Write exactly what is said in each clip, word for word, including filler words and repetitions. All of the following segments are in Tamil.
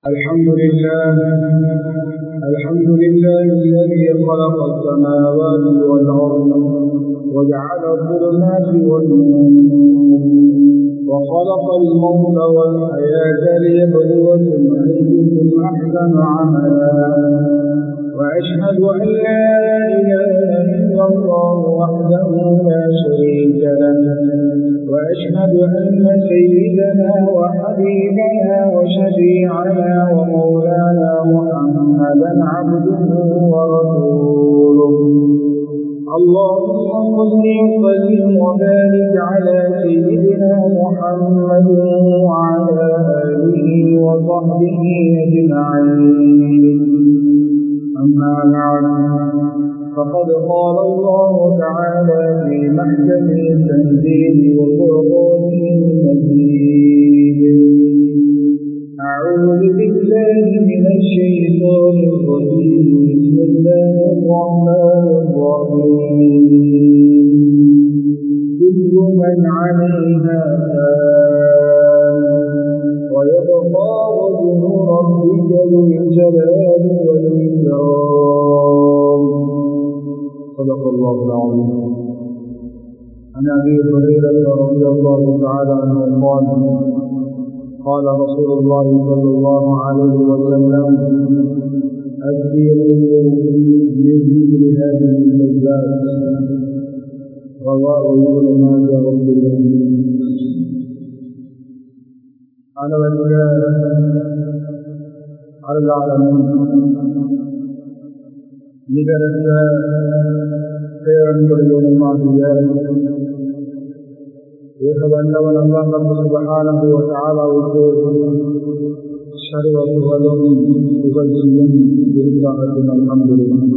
الحمد لله الحمد لله الذي خلق السماوات والأرض وجعل الظلمات والنور وخلق الموت والحياة ليبلوكم أيكم أحسن عملا وأشهد أن لا إله إلا الله وحده لا شريك له وأشهد أن سيدنا وحبيبنا وشفيعنا ومولانا محمدا عبده ورسوله اللهم صل وسلم وبارك على سيدنا محمد وعلى آله وصحبه أجمعين أما بعد فقد قال الله تعالى في محكم التنزيل وفرقانه المجيد أعوذ بالله من الشيطان الرجيم بسم الله الرحمن الرحيم كل من عليها فان ويبقى وجه ربك ذو الجلال والإكرام صدق الله العظيم. عن أبي هريرة رضي الله تعالى عنه قال قال رسول الله صلى الله عليه وسلم أكثروا من ذكر هذه اللذات رواه ابن ماجه والترمذي. அளவற்ற அருளாளனும் நிகரற்ற பேரன்புடையவனுமாகிய ஏகவல்லவன் அல்லாஹ் சுப்ஹானஹு வ தஆலாவுக்கு சர்வ புகழும் புகழ்ச்சியும் உரித்தாகட்டும். அல்ஹம்துலில்லாஹ்.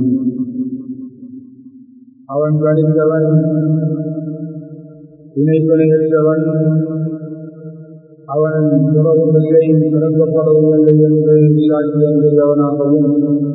அவன் கணித்தவன், இணைப்படையற்றவன், அவன் துறவுமில்லை திறக்கப்படவில்லை என்று சாட்சியம் செய்தவனாகவும்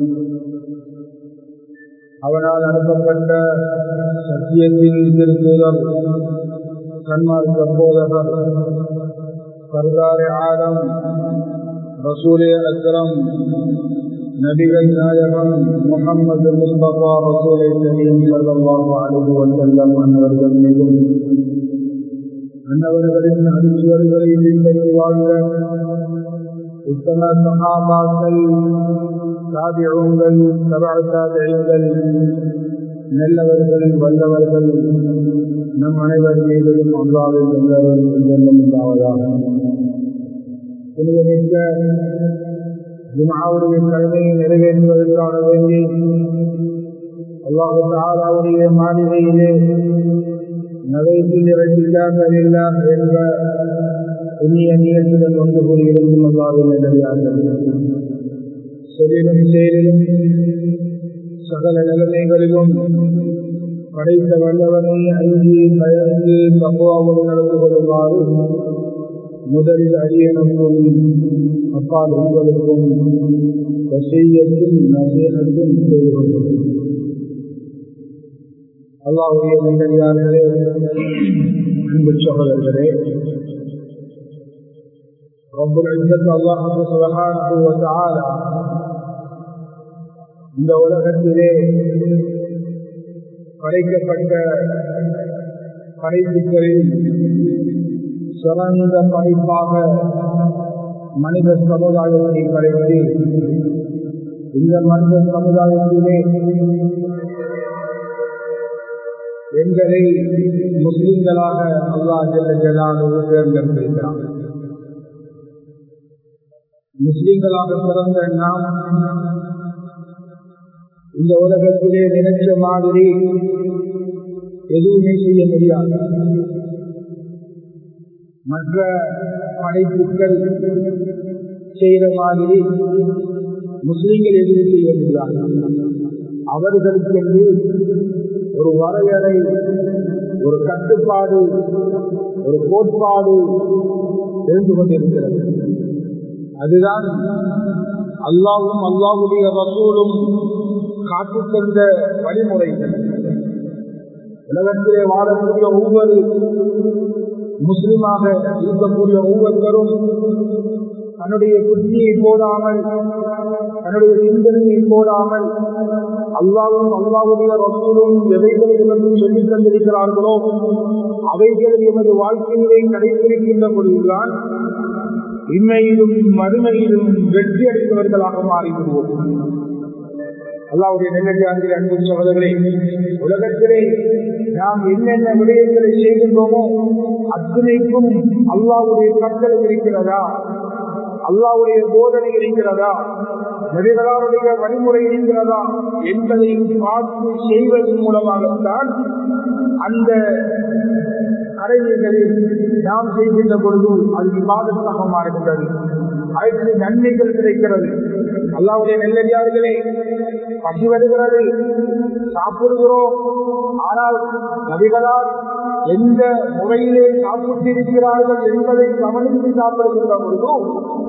அவனால் அனுப்பப்பட்ட சத்தியத்தின் திருத்தூதர் சன்மார்க்க போதகர் சர்தாரே ஆலம் ரசூலே அக்ரம் நபிகள் நாயகம் முஹம்மது முஸ்தபா ரசூலை கரீம் ஸல்லல்லாஹு அலைஹி வஸல்லம் அன்னவர்கள் மீதும் அன்னவர்களின் அனுசுவர்களை பின்பற்றி வாழ்ந்த உத்தம சஹாபாக்கள், தாபிஊன்கள், தபஅ தாபிஈன்கள், நல்லவர்கள், வல்லவர்கள் நம் அனைவர் மீதும் அல்லாஹ்வின் நல்லவர்கள் உண்டாவதாக. புனிதமிக்க ஜும்ஆவுடைய கடமையை நிறைவேற்றுவதற்காக வேண்டி அல்லாஹ் தஆலாவுடைய மாளிகையிலே நகைத்தில் இறக்கில்லாமல் என்ற புண்ணிய நியத்துடன் ஒன்று கூறியிருக்கும் அல்லாஹ்வின் நல்லடியார்கள், சொல்லிலும் செயலிலும் சகல நிலைமைகளிலும் படைத்த வல்லவனை அஞ்சி பயந்து தக்வாவோடு நடந்து கொள்ளுமாறு முதலில் அடியனுக்கும் அப்பால் உங்களுக்கும் வசியத்தும் நசீஹத்தும் செய்து கொள்கிறேன். அல்லாஹ்வுடைய நல்லடியார்களே, அன்பு சகோதரர்களே, ரப்புல் இஸ்ஸத் அல்லாஹ் சுப்ஹானஹு வ தஆலா இந்த உலகத்திலே படைக்கப்பட்ட படைப்புகளில் சிறந்த படைப்பாக மனித சமுதாயத்தை படைத்து இந்த மனித சமுதாயத்திலே எங்களை முஸ்லிம்களாக அல்லாஹ் ஜல்ல ஜலாலுஹு தேர்ந்தெடுத்திருக்கிறார். முஸ்லிம்களாக பிறந்த நாம் இந்த உலகத்திலே நினைச்ச மாதிரி எதுவுமே செய்ய முடியாது. மற்ற படைப்புகள் செய்த மாதிரி முஸ்லிம்கள் எதுவும் செய்ய முடியாது. அவர்களுக்கு ஒரு வரையறை, ஒரு கட்டுப்பாடு, ஒரு கோட்பாடு தெரிந்து கொண்டிருக்கிறது. அதுதான் அல்லாஹ்வும் அல்லாஹ்வுடைய ரசூலும் காட்டித் தந்த வழிமுறைகள். உலகத்திலே வாழக்கூடிய ஒவ்வொரு முஸ்லிமாக இருக்கக்கூடிய ஒவ்வொருவரும் தன்னுடைய புத்தியை போடாமல் தன்னுடைய சிந்தனையை போடாமல் அல்லாஹ்வும் அல்லாஹ்வுடைய ரசூலும் எவைகளை எமக்கு சொல்லித் தந்திருக்கிறார்களோ அவைகளை எமது வாழ்க்கையிலே கடைபிடிக்கின்ற பொழுதுதான் இன்மையிலும் மறுமையிலும் வெற்றி அடைந்தவர்களாக மாறிவிடுவோம். அல்லாஹ்வுடைய நல்லடியார்களே, அன்பு சகோதரர்களே, உலகத்திலே நாம் என்னென்ன விடயங்களை செய்கின்றோமோ அத்தனைக்கும் அல்லாஹ்வுடைய கட்டளை இருக்கிறதா, அல்லாஹ்வுடைய போதனை இருக்கிறதா, நபிகளாருடைய வழிமுறை இருக்கிறதா என்பதை பார்த்து செய்வதன் மூலமாகத்தான் அந்த கடமைகளில் நாம் செய்கின்ற பொழுது அது விவாதமாக மாறுகின்றது, அதற்கு நன்மைகள் கிடைக்கிறது. அல்லாஹ்வுடைய நல்லடியார்களே, பசி வருகிறது, சாப்பிடுகிறோம். ஆனால் நபிகளால் எந்த முறையிலே சாப்பிட்டிருக்கிறார்கள் என்பதை கவனித்து சாப்பிடுகின்ற பொழுதும்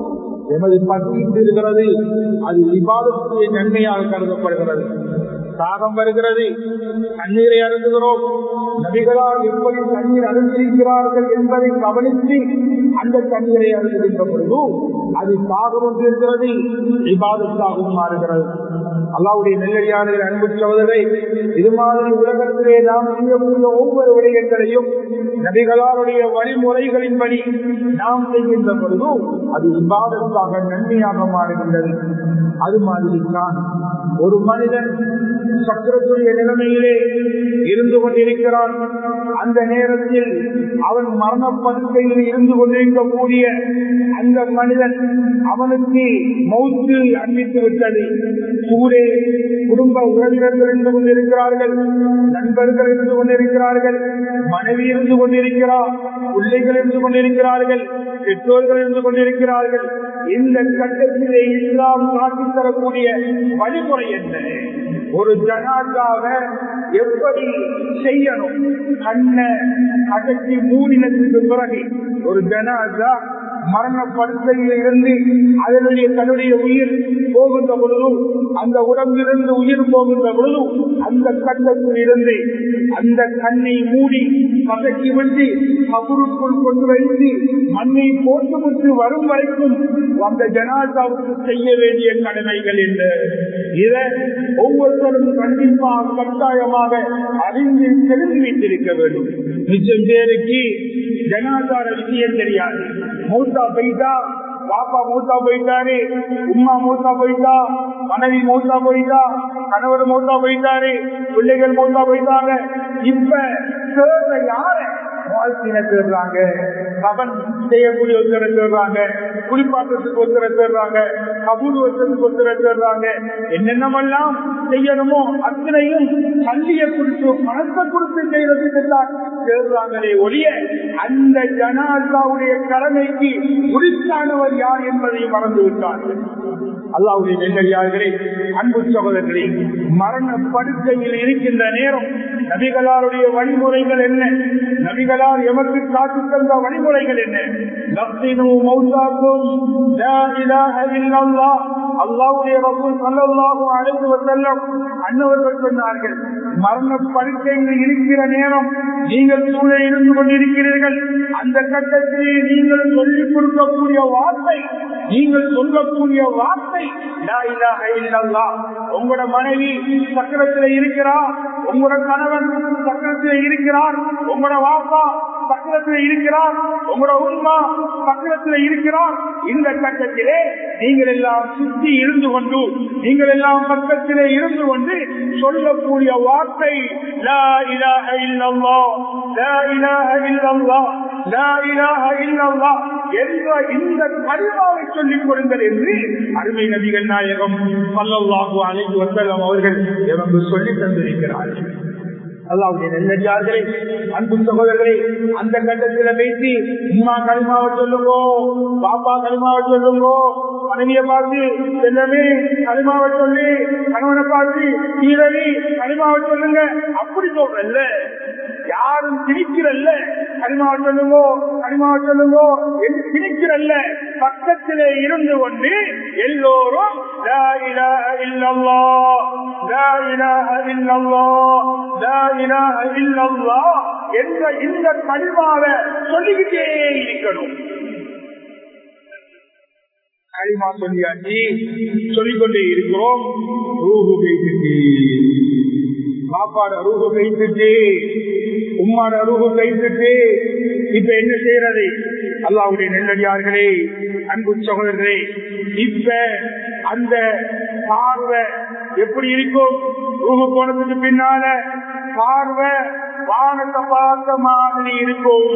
எமது பசி இருக்கிறது, அது இபாதத்துடைய நன்மையாக கருதப்படுகிறது. தாகம் வருகிறது, தண்ணீரை அருந்துகிறோம். நபிகளால் எப்படி தண்ணீர் அருந்திருக்கிறார்கள் என்பதை கவனித்து அந்த தண்ணீரை அருந்துகின்ற பொழுது அது தாகம் இருக்கிறது, இபாதத்தாகவும் மாறுகிறது. அல்லாஹ்வுடைய நல்லடியார்களே, அன்பு சகோதரரை, இது மாதிரி உலகத்திலே நாம் செய்யக்கூடிய ஒவ்வொரு விடயங்களையும் நபிகளாருடைய வழிமுறைகளின்படி நாம் செய்கின்ற பொழுது அது இபாதத்தாக நன்மையாக மாறுகின்றது. அது மாதிரி தான் ஒரு மனிதன் சக்கரத்துடைய நிலைமையிலே இருந்து கொண்டிருக்கிறான். அந்த நேரத்தில் அவன் மரணப்படுக்கையில் இருந்து கொண்டிருக்கக்கூடிய அந்த மனிதன் அவனுக்கு மௌத்து அறிவித்து விட்டது. கூடே குடும்ப உறவினர்கள் இருந்து கொண்டிருக்கிறார்கள், நண்பர்கள் இருந்து கொண்டிருக்கிறார்கள், மனைவி இருந்து கொண்டிருக்கிறார், பிள்ளைகள் இருந்து கொண்டிருக்கிறார்கள், பெற்றோர்கள் இருந்து கொண்டிருக்கிறார்கள். இந்த கட்டத்திலே இஸ்லாம் காட்டித் தரக்கூடிய வழிமுறை என்ன? ஒரு ஜனாதாவ எப்படி செய்யணும்? கண்ணை அகற்றி மூடினதுக்கு பிறகு ஒரு ஜனாதா மரணப்படுக்கையில் இருந்து அதனுடைய தன்னுடைய உயிர் போகின்ற பொழுதும் அந்த உடம்பிலிருந்து உயிர் போகின்ற பொழுதும் அந்த கட்டத்தில் இருந்து அந்த கண்ணை மூடி பதக்கி விட்டு கபருக்குள் கொண்டு வைத்து மண்ணை போட்டு விட்டு வரும் வரைக்கும் அந்த ஜனாதாவுக்கு செய்ய வேண்டிய கடமைகள் என்ன? இதை ஒவ்வொருத்தரும் கண்டிப்பாக கட்டாயமாக அறிந்து தெரிந்து வைத்திருக்க வேண்டும். நிச்சயம் பேருக்கு ஜனாதார விஷயம் தெரியாது. மூத்தா போயிட்டா, பாப்பா மூத்தா போயிட்டாரு, உமா மூத்தா போயிட்டா, மனைவி மூத்தா போயிட்டா, கணவர் மூத்தா போயிட்டாரு, பிள்ளைகள் மூத்தா போயிட்டாங்க. இப்ப சேர்ந்த யார வாழ்க்கையில சேர்றாங்க, கவன் செய்யக்கூடிய ஒருத்தரை சேர்றாங்க, குளிப்பாட்டத்துக்கு ஒருத்தரை சேர்றாங்க, கபூர் வருஷத்துக்கு ஒருத்தரை சேர்றாங்க. என்னென்னமெல்லாம் செய்யணுமோ அத்தனையும் கல்வியை குறித்து பணத்தை குறித்து செய்யறதுக்கு தான் சேர்றாங்களே ஒழிய அந்த ஜனாதாவுடைய கடமைக்கு உரித்தானவர் யார் என்பதை மறந்து விட்டார்கள். அல்லாஹ்வுடைய நல்லடியார்களே, அன்பு சகோதரர்களே, மரண படுக்கையில் இருக்கின்ற நேரம் நபிகளாருடைய வழிமுறைகள் என்ன? நபிகளார் எமக்கு காட்டி தந்த வழிமுறைகள் என்ன? லக்ஸினு மௌதாக்கும் லா இலாஹ இல்லல்லாஹ். அல்லாஹ்வுடைய ரசூல் ஸல்லல்லாஹு அலைஹி வஸல்லம் அன்னவர்கள் சொன்னார்கள், மரண படுக்கையில் இருக்கிற நேரம் நீங்கள் சூழ இருந்து கொண்டிருக்கிறீர்கள். அந்த கட்டத்திலே நீங்கள் சொல்லிக் கொடுக்கக்கூடிய வார்த்தை, நீங்கள் சொல்லக்கூடிய வார்த்தை லா இலாஹ இல்லல்லாஹ். உங்களோட மனைவி சக்கரத்தில் இருக்கிறார், உங்களோட கணவன் சக்கரத்தில் இருக்கிறார், உங்களோட வாப்பா சக்கரத்தில் இருக்கிறார், உங்களோட உம்மா சக்கரத்தில் இருக்கிறார். இந்த கட்டத்திலே நீங்கள் எல்லாம் சுற்றி இருந்து கொண்டு, நீங்கள் எல்லாம் பக்கத்திலே இருந்து கொண்டு சொல்லக்கூடிய வார்த்தை லா இலாஹ இல்லல்லாஹ், லா இலாஹ இல்லல்லாஹ், லா இலாஹ இல்லல்லாஹ் என்ற இந்த கலிமாவை சொல்லிக் கொடுங்கள் என்று அருமை நபிகள் நாயகம் ஸல்லல்லாஹு அலைஹி வஸல்லம் அவர்கள் எமக்கு சொல்லி தந்திருக்கிறார்கள். அல்லாஹ்வுடைய நல்லடியார்களே, அன்பு சகோதரர்களே, அந்த கட்டத்தில் பேசி உம்மா கலிமாவை சொல்லுங்கோ, பாப்பா கலிமாவை சொல்லுங்கோ, மனைவியை பார்த்து செல்லமே கலிமாவை சொல்லி, கணவனை பார்த்து கீழவி கலிமாவை சொல்லுங்க, அப்படி சொல்றல்ல. யாரும் திணிக்கிறல்ல, கலிமாவை சொல்லுங்கோ கலிமாவை சொல்லுங்கோ என்று திணிக்கிறல்ல. பக்கத்திலே இருந்து கொண்டு எல்லோரும் லா இலாஹ இல்லல்லாஹ், லா இலாஹ இல்லல்லாஹ், லா இலாஹ இல்லல்லாஹ் என்ற இந்த இந்த கலிமாவை சொல்லிக்கிட்டே இருக்கணும். களிமா சொல்லியாச்சு, சொல்லிக்கொண்டே இருக்கிறோம். ரூஹு கைத்துட்டு, பாப்பாட ரூஹு கைத்துட்டு, உம்மாட ரூஹு கைத்துட்டு. இப்ப என்ன செய்யறது? அல்லாஹ்வுடைய நெல்லடியார்களே, அன்பு சகோதரர்களே, இப்ப அந்த பார்வை எப்படி இருக்கும்? ரூஹு போனதுக்கு பின்னால பார்வை வானத்தை பார்த்த மாதிரி இருக்கும்.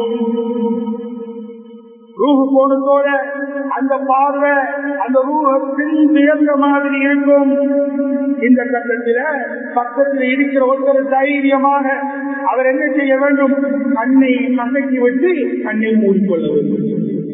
ரூஹு போனதோட அந்த பார்வை அந்த ரூஹத்தில் சேர்ந்த மாதிரி இருக்கும். இந்த கட்டத்தில் பக்கத்தில் இருக்கிற ஒருத்தர் தைரியமாக அவர் என்ன செய்ய வேண்டும்? கண்ணை கண்ணக்கி வச்சு கண்ணை மூடிக்கொள்ள வேண்டும்.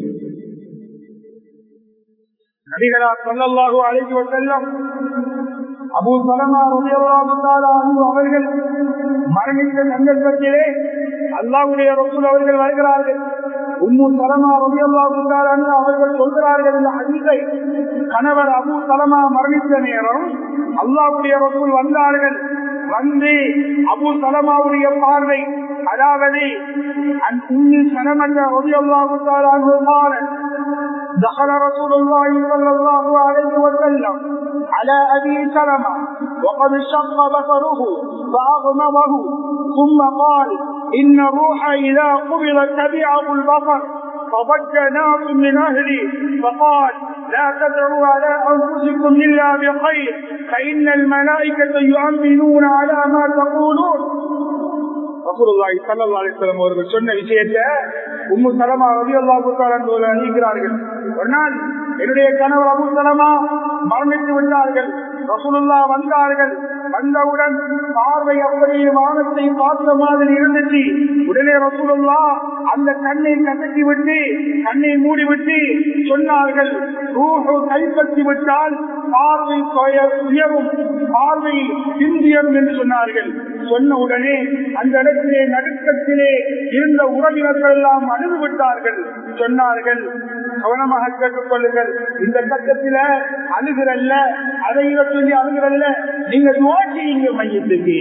நபிகளார் ஸல்லல்லாஹு அலைஹி வஸல்லம் அபூ ஸலமா ரலியல்லாஹு தஆலா அன்ஹு அவர்கள் மரணித்த சந்தர்ப்பத்திலே அல்லாஹ்வுடைய ரசூல் அவர்கள் வருகிறார்கள். உம்மு ஸலமா ரலியல்லாஹு தஆலா அன்ஹா அவர்கள் சொல்கிறார்கள், இந்த ஹதீஸை கணவர் அபூ ஸலமா மரணித்த நேரம் அல்லாஹ்வுடைய ரசூல் வந்தார்கள். வந்து அபூ ஸலமாவுடைய பார்வை, அதாவது அன் உம்மு ஸலமா ரலியல்லாஹு தஆலா அன்ஹா دخل رسول الله صلى الله عليه وسلم على أبي سلمة وقد شق بصره فأغمضه ثم قال إن الروح إذا قبل تبعه البصر فضج ناس من أهلي فقال لا تدعوا على أنفسكم إلا بخير فإن الملائكة يؤمنون على ما تقولون. ரசூலுல்லாஹி ஸல்லல்லாஹு அலைஹி வஸல்லம் அவர்கள் சொன்ன விஷயத்தை உம்மு ஸலமா ரலியல்லாஹு தஆலா அன்ஹா அறிவிக்கிறார்கள். ஒரு நாள் என்னுடைய கணவர் அபூ ஸலமா மரணித்து விட்டார்கள். ரசூலுல்லாஹ் வந்தார்கள். வந்தவுடன் பார்வை அப்படியே வானத்தை பார்த்த மாதிரி இருந்துச்சு. உடனே ரசூலுல்லாஹ் அந்த கண்ணை கசக்கி விட்டு கண்ணை மூடிவிட்டு சொன்னார்கள், ரூஹு கைப்பற்றி விட்டால் பார்வை உயரும், பார்வை சிந்தியம் என்று சொன்னார்கள். சொன்ன உடனே அந்த இடத்திலே நடுக்கத்திலே இருந்த உறவினர்கள் எல்லாம் அழுது விட்டார்கள். சொன்னார்கள், கவனமாக கேட்டுக் கொள்ளுங்கள், இந்த கட்டத்தில் அழுகிறல்ல, அதை சொல்லி அழுகிறல்ல, நீங்க துவா செய்யுங்க. மையத்துக்கு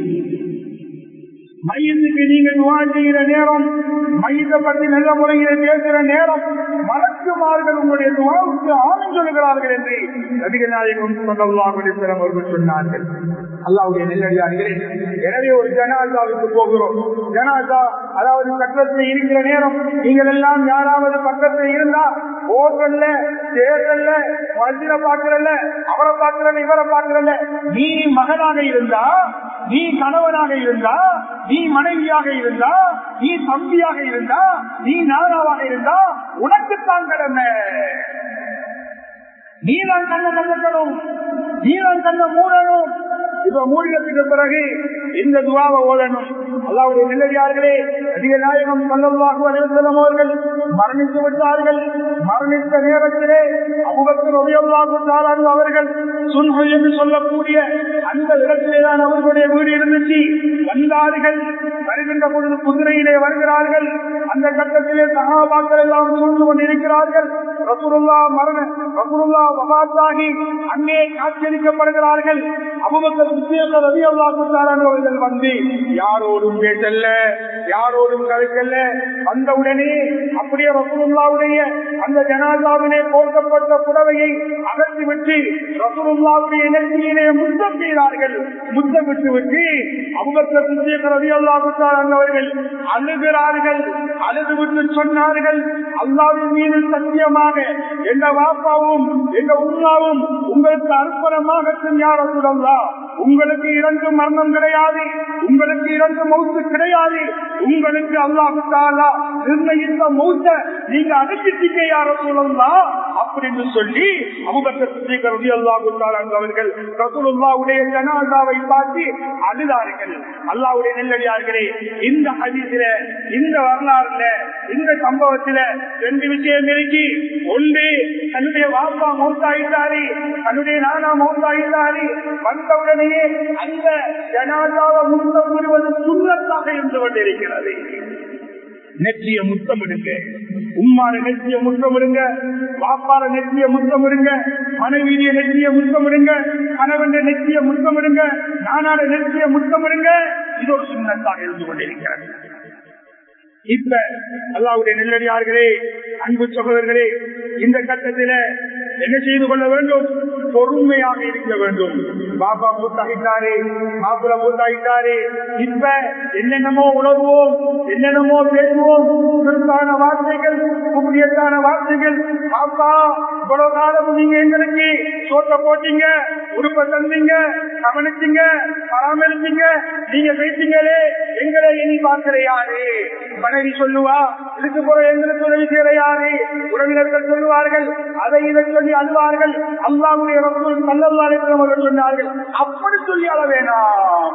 மையத்துக்கு நீங்க துவா செய்கிற நேரம், மையத்தை பற்றி நல்ல முறையில் பேசுகிற நேரம், மலக்குமார்கள் உங்களுடைய துவாவுக்கு ஆமீன் சொல்லுகிறார்கள் என்று நபிகள் நாயகம் ஸல்லல்லாஹு அலைஹி வஸல்லம் அவர்கள் சொன்னார்கள். அல்லாஹ்வுடைய நெல்லடியார்களே, எனவே ஒரு ஜனாசாவுக்கு போகிறோம். ஜனாசா அதாவது பக்கத்தில் இருக்கிற நேரம், நீங்கள் எல்லாம் யாராவது பக்கத்தில் இருந்தா போர்கல்ல தேர்தல்ல மஸ்ஜித பாக்குறல்ல, அவரை பாக்குறல்ல, இவரை பாக்குறல்ல, நீ மகனாக இருந்தா, நீ கணவனாக இருந்தா, நீ மனைவியாக இருந்தா, நீ தம்பியாக இருந்தா, நீ நானாவாக இருந்தா, உனக்குத்தான் கடமை. நீதான் கண்ண கண்ணக்கணும், நீதான் கண்ண மூடணும். இப்ப மூடினத்துக்கு பிறகு இந்த துவாவை ஓதணும். அல்லாஹ்வுடைய நல்லடியார்களே, நபிகள் நாயகம் ஸல்லல்லாஹு அலைஹி வஸல்லம் அவர்கள் மரணித்து விட்டார்கள். மரணித்த நேரத்திலே அபூபக்கர் ரலியல்லாஹு தஆலா அன்ஹு அவர்கள் சுன்ஹு என்று சொல்லக்கூடிய அந்த இடத்திலேதான் அவர்களுடைய வீடு இருந்துச்சு. வந்தார்கள். வருகின்ற பொழுது குதிரையிலே வருகிறார்கள். அந்த கட்டத்திலே சஹாபாக்கள் எல்லாம் சூழ்ந்து கொண்டிருக்கிறார்கள். ரசூலுல்லாஹ் மரண ரசூலுல்லாஹ் வஃபாத்தாகி அங்கே காட்சியளிக்கப்படுகிறார்கள். அபூபக்கர் சித்திக் ரலியல்லாஹு தஆலா அவர்கள் வந்து யாரோடும் பேசல்ல, யாரோடும் கலைக்கல்ல. வந்தவுடனே அப்படியே ரசூலுல்லாஹ்வுடைய அந்த ஜனாசாவிலே போர்க்கப்பட்ட புடவையை அகற்றிவிட்டு ரசூலுல்லாஹ்வுடைய நெற்றியிலே முத்தம் செய்தார்கள். முத்தமிட்டு விட்டு அபூபக்கர் சித்திக் ரலியல்லாஹு தஆலா அவர்கள் அழுகிறார்கள். அழுதுவிட்டு சொன்னார்கள், அல்லாஹ்வின் மீது சத்தியமாக என்ற வாப்பாவும் என்ற உம்மாவும் உங்களுக்கு அர்ப்பணமாக யார் ரசூலுல்லாஹ், உங்களுக்கு இரண்டு மரணம் கிடையாது, உங்களுக்கு இரண்டு மௌத்து கிடையாது, உங்களுக்கு அல்லாஹ் தஆலா நிர்ணயித்த மௌத்தை நீங்க அனுப்பிட்டீங்க யார் ரசூலுல்லாஹ் அப்படின்னு சொல்லி அபூபக்கர் சித்திக் ரலியல்லாஹு தஆலா அவர்கள் ரசூலுல்லாஹ்வுடைய ஜனாசாவை பார்த்து அழுதார்கள். அல்லாஹ்வுடைய நெல்லடியார்களே, இந்த ஹதீஸில, இந்த வரலாறுல, இந்த சம்பவத்தில ரெண்டு விஷயம் இருக்கு. ஒன்று, தன்னுடைய வாப்பா மௌத்தாயிட்டாரு, தன்னுடைய நானா மௌத்தாயிட்டாரு. வந்தவுடனேயே அந்த ஜனாசாவை முத்தம் புரிவது சுன்னத்தாக இருந்து கொண்டிருக்கிறது. நெற்றிய முத்தமிடுங்க, உம்மார நெற்றிய முத்தமிடுங்க, வாப்பார நெற்றிய முத்தமிடுங்க, மனைவிய நெற்றிய முத்தமிடுங்க, கணவன் நெற்றிய முத்தமிடுங்க, நானாட நெற்றிய முத்தமிடுங்க. இது ஒரு சுன்னத்தாக இருந்து கொண்டிருக்கிறது. இப்ப அல்லாஹ்வுடைய நெல்லடியார்களே, அன்பு சகோதரர்களே, இந்த கட்டத்தில என்ன செய்து கொள்ள வேண்டும்? பொறுமையாக இருக்க வேண்டும். பாபா மூத்தாகிட்டாரே, மாப்பிள மூத்தாகிட்டாரே, இப்ப என்னென்னமோ உணர்வோம், என்னென்னமோ பேசுவோம், சுருக்கான வார்த்தைகள், முக்கியத்தான வார்த்தைகள். பாப்பா இவ்வளவு காலம் நீங்க எங்களுக்கு சோட்ட போட்டீங்க, உடுப்ப தந்தீங்க, கவனிச்சீங்க, பராமரிச்சீங்க, நீங்க பேசிங்களே, எங்களை இனி பார்க்கிற யாரு? மனைவி சொல்லுவா, இதுக்கு போற எங்களுக்கு உதவி செய்யற யாரு? உறவினர்கள் சொல்லுவார்கள், அதை இதை சொல்லி அழுவார்கள். அல்லாஹ்வுடைய ரசூல் ஸல்லல்லாஹு அலைஹி வஸல்லம் அவர்கள் சொன்னார்கள், அப்படி சொல்லி அழ வேணாம்,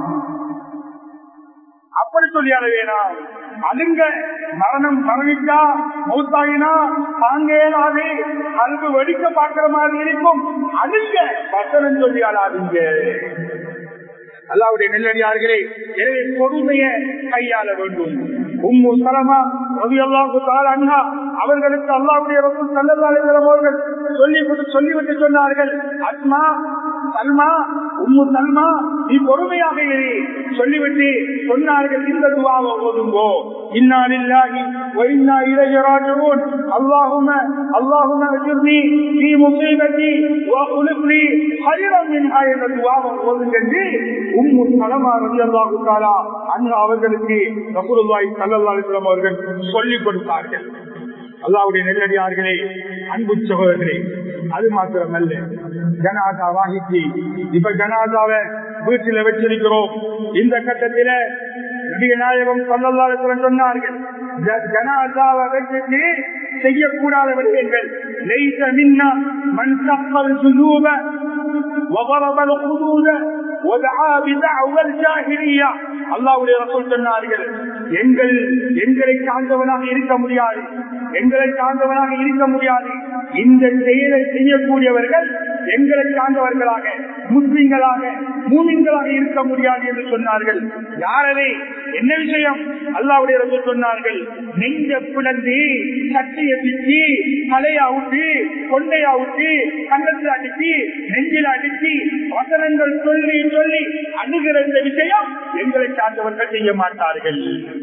அப்படி சொல்லி அழ வேணாம். அதுங்க மரணம் மரணிச்சா மௌத்தாயினா தாங்கேனாது அன்பு வெடிக்க பார்க்கிற மாதிரி இருக்கும். அதுங்க வசனம் சொல்லி அழாதீங்க. அல்லாஹ்வுடைய நெல்லடியார்களே, எனவே பொறுமையை கையாள வேண்டும். உம்மு சலமா ரலியல்லாஹு தஆலா அன்ஹா அவர்களுக்கு அல்லாஹ்வுடைய ரசூல் ஸல்லல்லாஹு அலைஹி வஸல்லம் அவர்கள் சொல்லி சொல்லிவிட்டு சொன்னார்கள், அஸ்மா, சல்மா, உம்மு சல்மா, நீ பொறுமையாக இரு சொல்லிவிட்டு சொன்னார்கள், இந்த துஆவை ஓதுங்கோ, இன்னா லில்லாஹி வ இன்னா இலைஹி ராஜிஊன், அல்லாஹும்ம அல்லாஹும்ம அஜிர்னி ஃபீ முஸீபத்தி வ குலிப்னி கைரன் மின்ஹா என்ற துஆவை ஓதுங்க. உம்மு சலமா ரலியல்லாஹு தஆலா அன்ஹா அவர்களுக்கு ரசூலுல்லாஹி ஸல்லல்லாஹு அலைஹி வஸல்லம் அவர்கள் சொல்லிக் கொடுத்தார்கள். அல்லாஹ்வுடைய நெல்லடியார்களே, அன்பு சகோதரர்களே, அது மாத்திரமல்ல, ஜனாதா வாகிச்சு இப்ப ஜனாதாவை வீட்டில வச்சிருக்கிறோம். இந்த கட்டத்தில நபிகள் நாயகம் ஸல்லல்லாஹு அலைஹி வஸல்லம் சொன்னார்கள், ஜனாதாவை வச்சிட்டு செய்யக்கூடாத விடயங்கள், லைஸ மின்னா மன் தக்கல் ஜுனூப வضرب الخدود ودعا بدعوى الجاهليه. அல்லாஹ்வுடைய ரசூல் சொன்னார்கள், எங்கள் எங்களை சார்ந்தவனாக இருக்க முடியாது, எங்களை சார்ந்தவனாக இருக்க முடியாது. இந்த செயலை செய்யக்கூடியவர்கள் எங்களை சார்ந்தவர்களாக, முஸ்லிம்களாக, மூமின்களாக இருக்க முடியாது என்று சொன்னார்கள். யாரே என்ன விஷயம்? அல்லாஹ்வுடைய ரசூல் சொன்னார்கள், நெஞ்ச பிளந்து சட்டையை பிச்சு தலையா விட்டு கொண்டையா விட்டு கண்டத்தில் அடிச்சு நெஞ்சில் அடிச்சு வசனங்கள் சொல்லி சொல்லி அணுகிற இந்த விஷயம் எங்களை சார்ந்தவர்கள் செய்ய மாட்டார்கள்.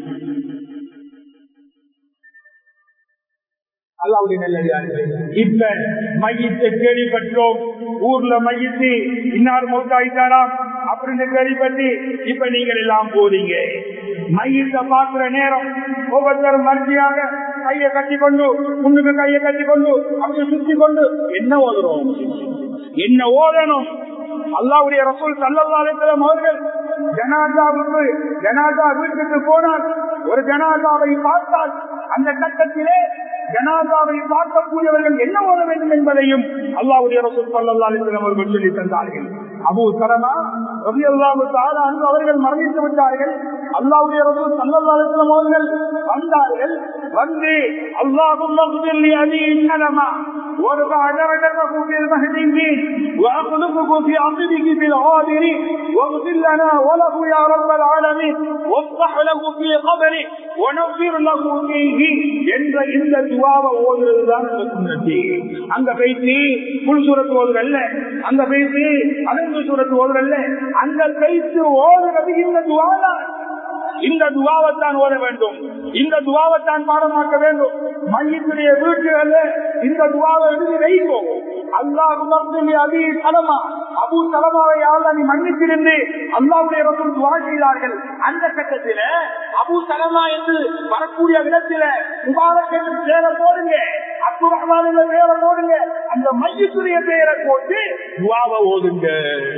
அல்லாஹ்வுடைய நல்லடியார்களே, இப்ப மையத்தை கேள்விப்பட்டோம், ஊர்ல மையத்து இன்னார் மௌத்தாயிட்டாராம் அப்படின்னு கேள்விப்பட்டு இப்ப நீங்கள் எல்லாம் போறீங்க. மையத்தை பார்க்கிற நேரம் ஒவ்வொருத்தரும் மறுதியாக கையை கட்டி கொண்டு, முன்னுக்கு கையை கட்டி கொண்டு, அப்படி சுத்தி கொண்டு என்ன ஓதுறோம், என்ன ஓதணும்? அல்லாஹ்வுடைய ரசூல் ஸல்லல்லாஹு அலைஹி வஸல்லம் அவர்கள் ஜனாசாவுக்கு ஜனாசா வீட்டுக்கு போனால், ஒரு ஜனாசாவை பார்த்தால் அந்த கட்டத்திலே ஜனாசாவை பார்க்கக்கூடியவர்கள் என்ன ஓத வேண்டும் என்பதையும் அல்லாஹ்வுடைய ரசூல் ஸல்லல்லாஹு அலைஹி வஸல்லம் அவர்கள் சொல்லி தந்தார்கள். அபூ சலமா ரலியல்லாஹு தஆலா அன்ஹு அவர்கள் மரணித்து விட்டார்கள். அல்லாஹ்வுடைய ரசூல் ஸல்லல்லாஹு அலைஹி வஸல்லம் அவர்கள் வந்தார்கள். வந்து அல்லாஹும்ம இக்ஃபிர் லி அபீ சலமா وارفع درجته في المهديين واخلفه في عقبه في الغابرين واغفر لنا وله يا رب العالمين وافتح له في قبره ونغفر له فيه என்ற இந்த துஆவை ஓதுறதுதான் சுன்னத்தி. அங்க பேசி புல் சூரத் ஓதுறல்ல, அங்க பேசி அனந்த சூரத் ஓதுறல்ல, அங்க பேசி ஓதுறது இந்த துஆதான். இந்த துஆவைத்தான் ஓத வேண்டும், இந்த துஆவைத்தான் பாடமாக்க வேண்டும். மையத்துடைய வீட்டுல இந்த துஆவை எழுதி வைப்போம். அல்லாஹும்ம இக்ஃபிர் லி அபீ சலமா, அபூ சலமாவை யாரெல்லாம் நீ மன்னித்திருந்து அல்லாஹ்வுடைய ரசூல் துஆ செய்தார்கள். அந்த கட்டத்தில அபூ சலமா என்று வரக்கூடிய இடத்தில முபாரக் என்று பேரை போடுங்க, அப்துல் ரஹ்மான் என்ற பேரை போடுங்க, அந்த மையத்துடைய பெயரை போட்டு துஆவை ஓதுங்க.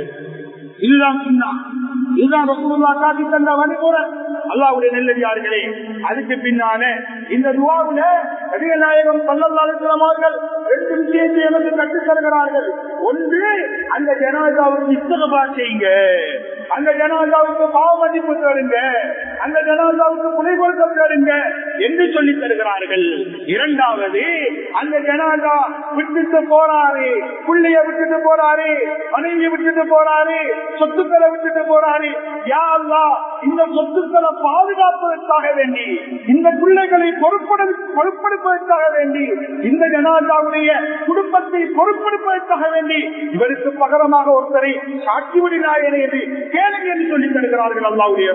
இதுதான் சுன்னத், இதுதான் ரசூலுல்லாஹ் காட்டி தந்த வழிமுறை. அல்லாஹ்வுடைய நல்லடியார்களே, அதுக்கு பின்னால இந்த துஆவுல நபிகள் நாயகம் ஸல்லல்லாஹு அலைஹி வஸல்லம் அவர்கள் ரெண்டு விஷயத்தை நமக்கு கற்றுத் தருகிறார்கள். ஒன்று, அந்த ஜனாசாவுக்கு இஸ்திக்பார் செய்யுங்க, அந்த ஜனாசாவுக்கு பாவ மன்னிப்பு தேடுங்க, அந்த ஜனாசாவுக்கு புனை கொடுக்க தேடுங்க என்று சொல்லி தருகிறார்கள். இரண்டாவது, அந்த ஜனாசா விட்டுட்டு போறாரு, புள்ளைய விட்டுட்டு போறாரு, மனைவியை விட்டுட்டு போறாரு, சொத்துக்களை விட்டுட்டு போறாரு. யா அல்லாஹ், இந்த சொத்துக்களை பாதுகாப்பதற்காக வேண்டி, இந்த பிள்ளைகளை பொறுப்பெடுப்பதற்காக வேண்டி, இந்த ஜனாசாவுடைய குடும்பத்தை பொறுப்பெடுப்பதற்காக வேண்டி இவருக்கு பகரமாக ஒருத்தரை சாட்சி விடினாயனே என்று கேளுங்க என்று சொல்லி தருகிறார்கள். அல்லாஹ்வுடைய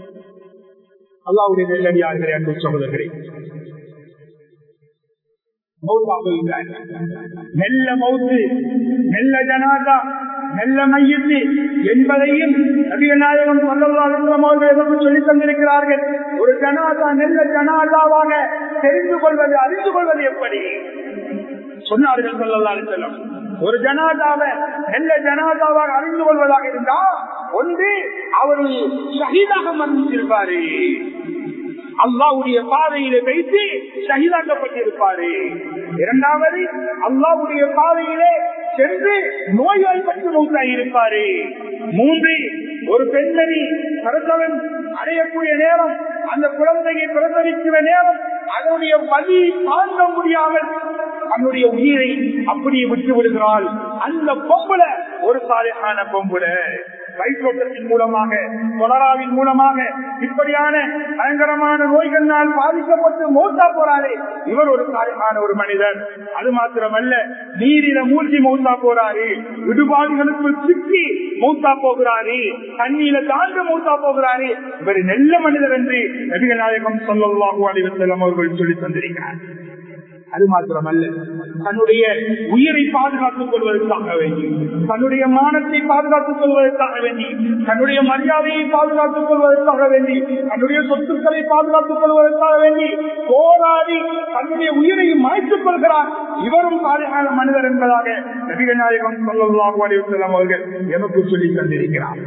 அல்லாஹ்வுடைய நல்லடியார்களே, அன்பு சகோதரர்களே, மெல்ல மௌத்து, மெல்ல ஜனாதா, மெல்ல மையத்து என்பதையும் நபிகள் நாயகம் ஸல்லல்லாஹு அலைஹி வஸல்லம் அவர்கள் சொல்லித் தந்திருக்கிறார்கள். ஒரு ஜனாதா நெல்ல ஜனாதாவாக தெரிந்து கொள்வது, அறிந்து கொள்வது எப்படி சொன்னார்கள் ஸல்லல்லாஹு அலைஹி வஸல்லம். ஒரு ஜனாதாவை நெல்ல ஜனாதாவாக அறிந்து கொள்வதாக இருந்தால், ஒன்று அவர்கள் ஷஹீதாக மரணித்திருப்பாரு, அல்லாஹ்வுடைய பாதையிலே வைத்து ஷஹீதாக்கப்பட்டிருப்பாரு. இரண்டாவது, அல்லாஹ்வுடைய பாதையிலே சென்று நோய்வாய்ப்பட்டு மௌத்தாகி இருப்பாரு. மூன்று, ஒரு பெண்மணி பிரசவம் அடையக்கூடிய நேரம், அந்த குழந்தையை பிரசவிக்கிற நேரம் அதனுடைய வலி தாங்க முடியாமல் தன்னுடைய உயிரை அப்படியே விட்டு விடுகிறாள். அந்த பொம்புல ஒரு சாலையான பொம்புல வயிற்றோட்டத்தின் மூலமாக, கொலராவின் மூலமாக இப்படியான பயங்கரமான நோய்களால் பாதிக்கப்பட்டு மௌத்தா போறாரே, இவர் ஒரு சாலையான ஒரு மனிதர். அது மாத்திரமல்ல, நீரில மூழ்கி மௌத்தா போறாரு, விடுபாடுகளுக்கு சிக்கி மௌத்தா போகிறாரு, தண்ணீர தாண்ட மௌத்தா போகிறாரு. இவர் நல்ல மனிதர் என்று நபிகள் நாயகம் ஸல்லல்லாஹு அலைஹி வஸல்லம் அவர்கள் சொல்லி தந்திருக்கிறார். அது மாத்திரமல்ல, தன்னுடைய உயிரை பாதுகாத்துக் கொள்வதற்காக வேண்டி, தன்னுடைய மானத்தை பாதுகாத்துக் கொள்வதற்காக வேண்டி, தன்னுடைய மரியாதையை பாதுகாத்துக் கொள்வதற்காக வேண்டி, தன்னுடைய சொத்துக்களை பாதுகாத்துக் கொள்வதற்காக வேண்டி போராடி தன்னுடைய உயிரை மாய்த்துக் கொள்கிறார். இவரும் சாலிஹான மனிதர் என்பதாக நபிகள் நாயகம் ஸல்லல்லாஹு அலைஹி வஸல்லம் அவர்கள் எமக்கு சொல்லி தந்திருக்கிறார்.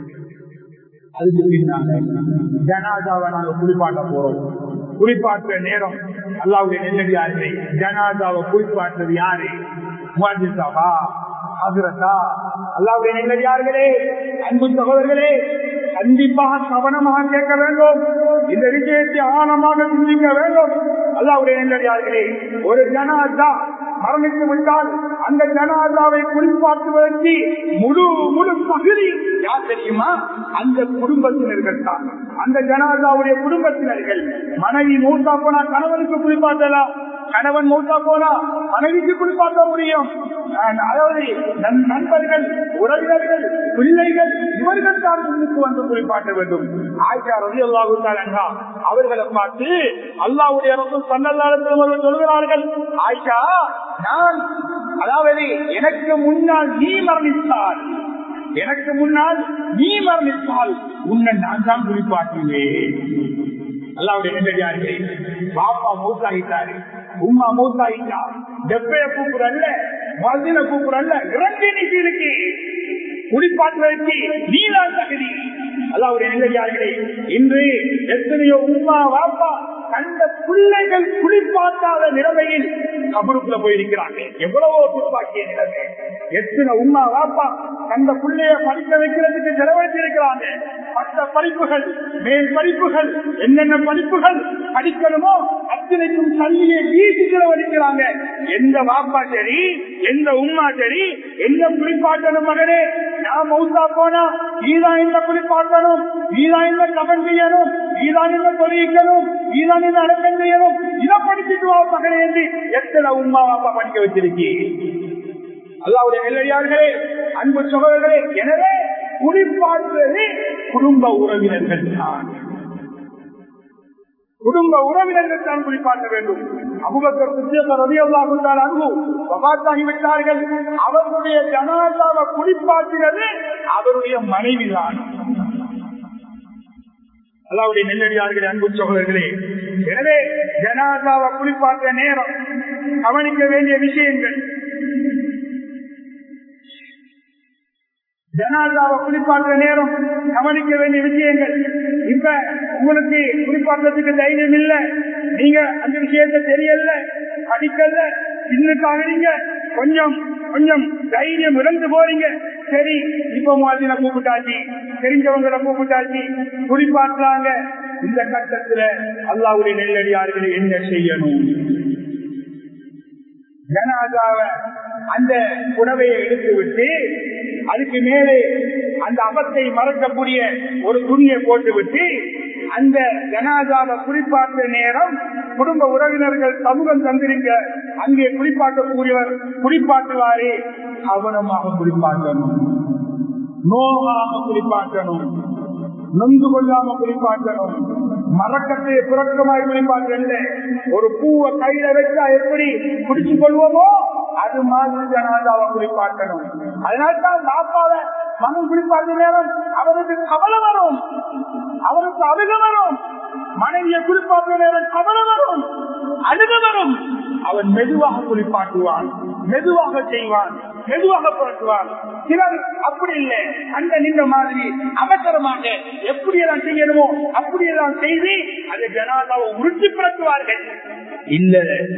அதுக்கு பின்னால ஜனாதாவை நாங்கள் குளிப்பாட்ட போறோம். குளிப்பாற்ற நேரம் அல்லாஹ்வுடைய நெல்லடியார்களே, ஜனாதாவை குளிப்பாற்றது யாரு? முஅஜ்ஜிஸாவா, ஹஜ்ரத்தா? அல்லாஹ்வுடைய நெல்லடியார்களே, அன்பு சகோதரர்களே, கண்டிப்பாக கவனமாக கேட்க வேண்டும். இந்த விஷயத்தை ஆழமாக சிந்திக்க வேண்டும். அல்லாஹ்வுடைய நெல்லடியார்களே, ஒரு ஜனாதா மரணித்து விட்டால் அந்த ஜனாதாவை குளிப்பாற்றுவதற்கு முழு முழு பகுதி யார் தெரியுமா? அந்த குடும்பத்தினர்கள் தான். அந்த ஜனாதாவுடைய குடும்பத்தினர்கள். மனைவி மூத்தா போனா கணவனுக்கு குளிப்பாற்றலாம், கணவன் மூத்தா போனா மனைவிக்கு குளிப்பாற்ற முடியும். அதாவது நண்பர்கள், உறவினர்கள், பிள்ளைகள், இவர்கள் தான் முன்னுக்கு வந்து குளிப்பாட்ட வேண்டும். ஆயிஷா ரலியல்லாஹு தஆலா அன்ஹா அவர்களை பார்த்து அல்லாஹ்வுடைய ரசூல் ஸல்லல்லாஹு அலைஹி வஸல்லம் சொல்கிறார்கள், ஆயிஷா, நான் அதாவது எனக்கு முன்னால் நீ மரணித்தால், எனக்கு முன்னால் நீ மரணித்தால் உன்னை நான் தான் குளிப்பாட்டுவேன். அல்லாஹ்வுடைய நெல்லடியார்களே, பாப்பா மௌத்தாகிட்டாரு, உம்மா மௌத்தாகிட்டா, டெப்பைய கூப்பிடல்ல, மதின கூப்பிடல்ல, இரண்டு நிதி இருக்கு குளிப்பாட்டுவதற்கு நீதான் தகுதி. அல்லாஹ்வுடைய நெல்லடியார்களே, இன்று எத்தனையோ உம்மா வாப்பா கண்ட பிள்ளைகள் குளிப்பாட்டாத நிலைமையில் கபருக்குள்ள போயிருக்கிறாங்க. எவ்வளவோ துப்பாக்கிய நிலைமை. எத்தனை உம்மா வாப்பா கண்ட பிள்ளைய படிக்க வைக்கிறதுக்கு செலவழித்திருக்கிறாங்க. மற்ற படிப்புகள், மேல் படிப்புகள், என்னென்ன படிப்புகள் படிக்கணுமோ அத்தனைக்கும் தண்ணியை வீசி செலவழிக்கிறாங்க. எந்த வாப்பா சரி, எந்த உம்மா சரி, எந்த குளிப்பாட்டணும் மகனே, நான் மௌத்தா போனா நீதான் என்ன குளிப்பாட்டணும், நீதான் என்ன கவன் செய்யணும், நீதான் என்ன தொழிக்கணும், நீதான் என்ன அடக்கம் செய்யணும், இதை படிச்சுட்டு வா மகனே என்று எத்தனை உம்மா வாப்பா படிக்க வச்சிருக்கீ. அல்லாஹ்வுடைய நெல்லடியார்களே, அன்பு சகோதரர்களே, எனவே குளிப்பாற்றுவது குடும்ப உறவினர்கள் தான். குடும்ப உறவினர்கள் தான் குளிப்பாட்ட வேண்டும். அபூபக்கர் சித்திக் ரலியல்லாஹு தஆலா அன்ஹு வஃபாத்தாகிவிட்டார்கள். அவருடைய ஜனாஸாவை குளிப்பாட்டுவது அவருடைய மனைவிதான். அல்லாஹ்வுடைய நெல்லடியார்களே, அன்பு சகோதரர்களே, எனவே ஜனாஸாவை குளிப்பாட்ட நேரம் கவனிக்க வேண்டிய விஷயங்கள், ஜனாதாவை குளிப்பாற்ற நேரம் கவனிக்க வேண்டிய விஷயங்கள். இப்ப உங்களுக்கு குளிப்பாற்றத்துக்கு தைரியம் இல்ல, நீங்க அந்த விஷயத்தை தெரியல, படிக்கல, இன்னுக்காக கொஞ்சம் கொஞ்சம் தைரியம் இழந்து போறீங்க. சரி, இப்ப மாதிரி கூப்பிட்டாச்சு, தெரிஞ்சவங்களை கூப்பிட்டாச்சு, குளிப்பாற்றாங்க. இந்த கட்டத்துல அல்லாஹ்வுடைய நெல்லடியார்களை என்ன செய்யணும்? ஜனாதாவை அந்த புடவையை எடுத்து விட்டு அதுக்கு மேலே அந்த அபத்தை மறக்கக்கூடிய ஒரு துணியை போட்டு விட்டு அந்த ஜனாதாவை குளிப்பாற்ற நேரம் குடும்ப உறவினர்கள் சமூகம் தந்திருக்க அங்கே குளிப்பாட்டக்கூடியவர் குளிப்பாட்டுவாரே, கவனமாக குளிப்பாட்டணும், நோகாம குளிப்பாட்டணும், நொந்து கொள்ளாம குளிப்பாட்டணும். மரக்கத்தை புறக்கமாய் குளிப்பாற்றல்ல. ஒரு பூவை கையில வச்சா எப்படி குடிச்சு கொள்வோமோ அது மாதிரி ஜனாதாவை குளிப்பாற்றணும். அதனால்தான் பாப்பாவை மகன் குளிப்பாற்ற நேரம் அவருக்கு கவலை வரும், அவருக்கு அழுக வரும். மனைவியை குளிப்பாற்ற நேரம் கவலை வரும், அழுக வரும். அவன் மெதுவாக குளிப்பாட்டுவான், மெதுவாக செய்வான், மெதுவாக புரட்டுவான். சிலர் அப்படி இல்லை, அந்த நின்ற மாதிரி அவசரமாக எப்படியெல்லாம் செய்யணுமோ அப்படியெல்லாம் செய்து அந்த ஜனாதாவை உருட்டி புரட்டுவார்கள். இல்ல,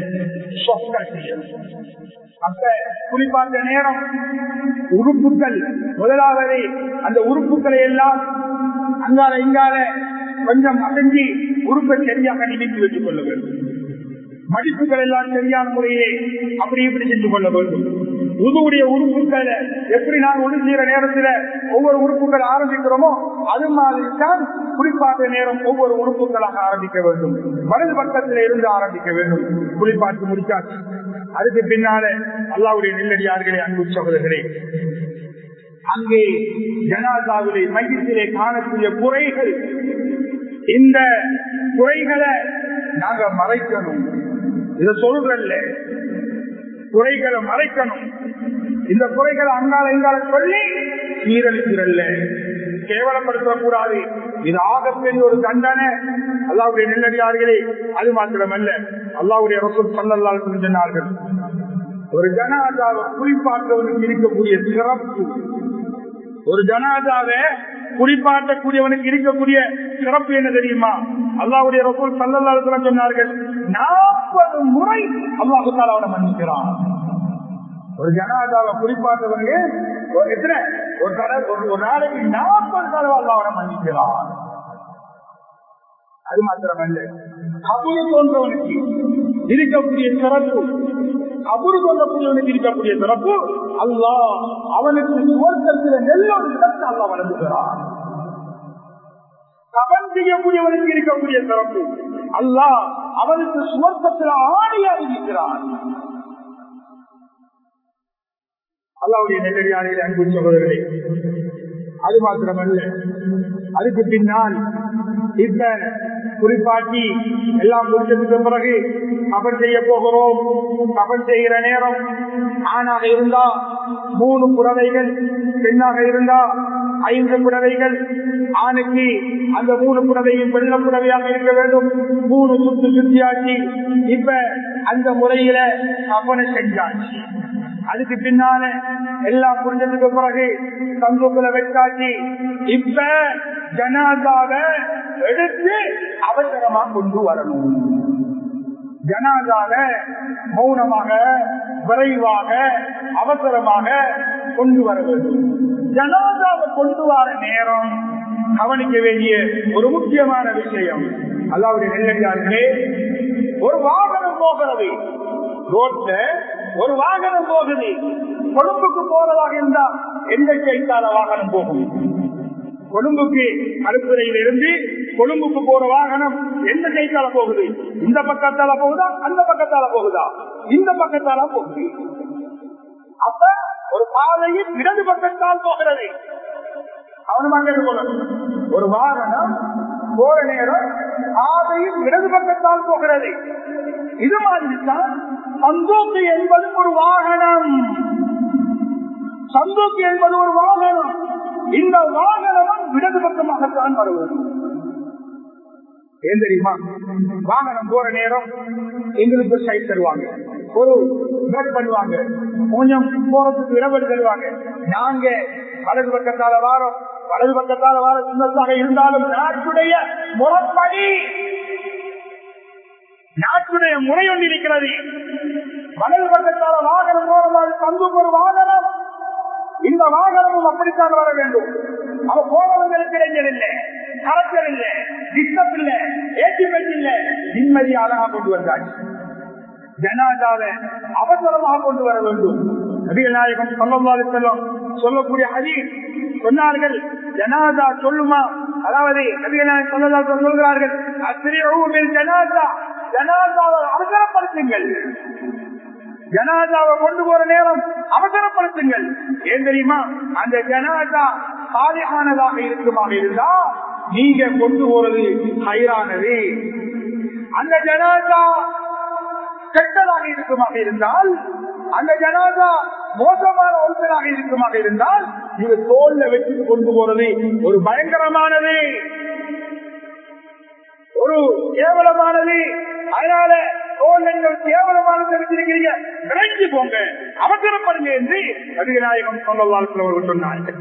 அப்ப குளிப்பாட்ட நேரம் உறுப்புகள் முதலாவது அந்த உறுப்புகளை எல்லாம் அங்கால இங்கால கொஞ்சம் அசைஞ்சி உறுப்பை சரியாக நினைத்து வைத்துக் கொள்ள வேண்டும். மடிப்புகள் எல்லாம் சரியான முறையிலே அப்படி இப்படி செஞ்சு கொள்ள வேண்டும். உதுவுடைய உறுப்புகளை எப்படி நான் ஒளி செய்யற நேரத்தில் ஒவ்வொரு உறுப்புகள் ஆரம்பிக்கிறோமோ அது மாதிரி தான் குளிப்பாட்ட நேரம் ஒவ்வொரு உறுப்புகளாக ஆரம்பிக்க வேண்டும். வலது பக்கத்தில் இருந்து ஆரம்பிக்க வேண்டும். குளிப்பாட்டு முடிச்சாச்சு. அதுக்கு பின்னால அல்லாஹ்வுடைய நெல்லடியார்களே, அன்பு சகோதரர்களே, அங்கே ஜனாசாவிலே மையத்திலே காணக்கூடிய குறைகள், இந்த குறைகளை நாங்க மறைக்கணும். இத சொல்றல்ல, குறைகளை மறைக்கணும். இந்த குறைகளை அங்கால எங்கால சொல்லி சீரழிக்கிறல்ல, கேவலப்படுத்தக்கூடாது. இது ஆகப்பெரிய ஒரு தண்டனை அல்லாஹ்வுடைய நெல்லடியார்களே. அது மாத்திரமல்ல, அல்லாஹ்வுடைய ரசூல் ஸல்லல்லாஹு அலைஹி வஸல்லம் சொன்னார்கள், ஒரு ஜனாதாவை குளிப்பாட்டவனுக்கு இருக்கக்கூடிய சிறப்பு, ஒரு ஜனாதாவை குளிப்பாட்டக்கூடியவனுக்கு இருக்கக்கூடிய சிறப்பு என்ன தெரியுமா? அல்லாஹ்வுடைய ரசூல் ஸல்லல்லாஹு அலைஹி வஸல்லம் சொன்னார்கள், நாற்பது முறை அல்லாஹ் தஆலா அவனை மன்னிக்கிறான். ஒரு ஜனாதாவை குளிப்பாட்டவனுக்கு எத்தனை ஒரு ஒரு நாளைக்கு நாற்பது தடவை அல்லாஹ் அவனை மன்னிக்கிறான். அது மாத்திரமல்ல, கபூர் தோன்றவனுக்கு இருக்கக்கூடிய சிறப்பு, கபூர் தோன்றக்கூடியவனுக்கு இருக்கக்கூடிய சிறப்பு, அல்லாஹ் அவனுக்கு சுவர்க்கத்தில் நெல்லொரு இடத்தை அல்லாஹ் வழங்குகிறான். கபன் செய்யக்கூடியவனுக்கு இருக்கக்கூடிய சிறப்பு, அல்லாஹ் அவனுக்கு சுவர்க்கத்தில் ஆணையாக இருக்கிறான். அல்லாஹ்வுடைய நெல்லடியார்களே, அன்பு சகோதரர்களே, அது மாத்திரமல்ல, அதுக்கு பின்னால் இப்ப குறிப்பாட்டி எல்லாம் முடிச்சதுக்கு பிறகு கபன் செய்ய போகிறோம். கபன் செய்கிற நேரம் ஆணாக இருந்தா மூணு புடவைகள், பெண்ணாக இருந்தா ஐந்து புடவைகள். ஆணுக்கு அந்த மூணு புடவையும் வெள்ள புடவையாக இருக்க வேண்டும். மூணு சுத்து சுத்தியாச்சு. இப்ப அந்த முறையில கபனை செஞ்சாச்சு. அதுக்கு பின்னால எல்லாம் புரிஞ்சதுக்கு பிறகு சந்தோஷத்துல வச்சாச்சு. இப்ப ஜனாதாவை எடுத்து அவசரமா கொண்டு வரணும். ஜனாதாவை மௌனமாக, விரைவாக, அவசரமாக கொண்டு வர வேண்டும். ஜனாதாவை கொண்டு வர நேரம் கவனிக்க வேண்டிய ஒரு முக்கியமான விஷயம். அல்லாஹ்வுடைய நெல்லடியார்களே, ஒரு வாகனம் போகிறது ரோட்ல, ஒரு வாகனம் போகுது. கொழும்புக்கு போறதாக இருந்தா எந்த கைத்தால வாகனம் போகும்? கொழும்புக்கு கருப்புரையில் இருந்து கொழும்புக்கு போற வாகனம் எந்த கைத்தால போகுது? இந்த பக்கத்தால போகுதா, அந்த பக்கத்தால போகுதா? இந்த பக்கத்தால போகுது. அப்ப ஒரு பாதையில் இடது பக்கத்தால் போகிறது. அவனு ஒரு வாகனம் போற நேரம் பாதையில் இடது பக்கத்தால் போகிறது. இது மாதிரி தான் சந்தோஷி என்பது ஒரு வாகனம். சந்தோஷி என்பது ஒரு வாகனம். இந்த வாகனம் இடது பக்கமாகத்தான் வருவது. ஏன் தெரியுமா? வாகனம் போற நேரம் எங்களுக்கு சைட் தருவாங்க, ஒரு பேக் பண்ணுவாங்க, கொஞ்சம் போறதுக்கு இடவெளி தருவாங்க. நாங்க வலது பக்கத்தால வாரம், வலது பக்கத்தால வார சுண்ணத்தாக இருந்தாலும் நாட்டுடைய முறைப்படி, நாட்டுடைய முறை ஒன்று இருக்கிறது. வலது பக்கத்தால வாகனம் போறதாவது தந்துக்கு ஒரு வாகனம், இந்த வாகனமும் அப்படித்தான் வர வேண்டும். அவ போறவங்களுக்கு இடைஞ்சல் இல்லை, கலெக்டர் இல்லை, டிஸ்டர்ப் இல்லை, ஏடிமெண்ட் இல்லை, நிம்மதி அழகா கொண்டு வந்தாச்சு. ஜனாதாவை அவசரமாக கொண்டு வர வேண்டும். நபிகள் நாயகம் ஸல்லல்லாஹு அலைஹி வஸல்லம் சொல்லக்கூடிய ஹதீஸ் சொன்னார்கள், ஜனாதா சொல்லுமா, அதாவது நபிகள் நாயகம் ஸல்லல்லாஹு அலைஹி வஸல்லம் சொல்கிறார்கள், அஸ்ரிஉ பில் ஜனாதா, ஜனாதாவை அவசரப்படுத்துங்கள். ஜனாதாவை கொண்டு போற நேரம் அவசரப்படுத்துங்கள். ஏன் தெரியுமா? அந்த ஜனாதா சாலிஹானதாக இருக்குமாக இருந்தா நீங்க கொண்டு போறது ஹைரானது. அந்த ஜனாதா கெட்டதாக இருக்குமாக இருந்தால், அந்த ஜனாதா மோசமான ஒருத்தராக இருக்குமாக இருந்தால், நீங்க தோல்ல வச்சு கொண்டு போறது ஒரு பயங்கரமானது, ஒரு கேவலமானது. அதனால தோல் நீங்கள் கேவலமானது தெரிஞ்சிருக்கிறீங்க, விரைஞ்சு போங்க, அவசரப்படுங்க என்று நபிகளாயகம் ஸல்லல்லாஹு அலைஹி வஸல்லம் சொன்னார்கள்.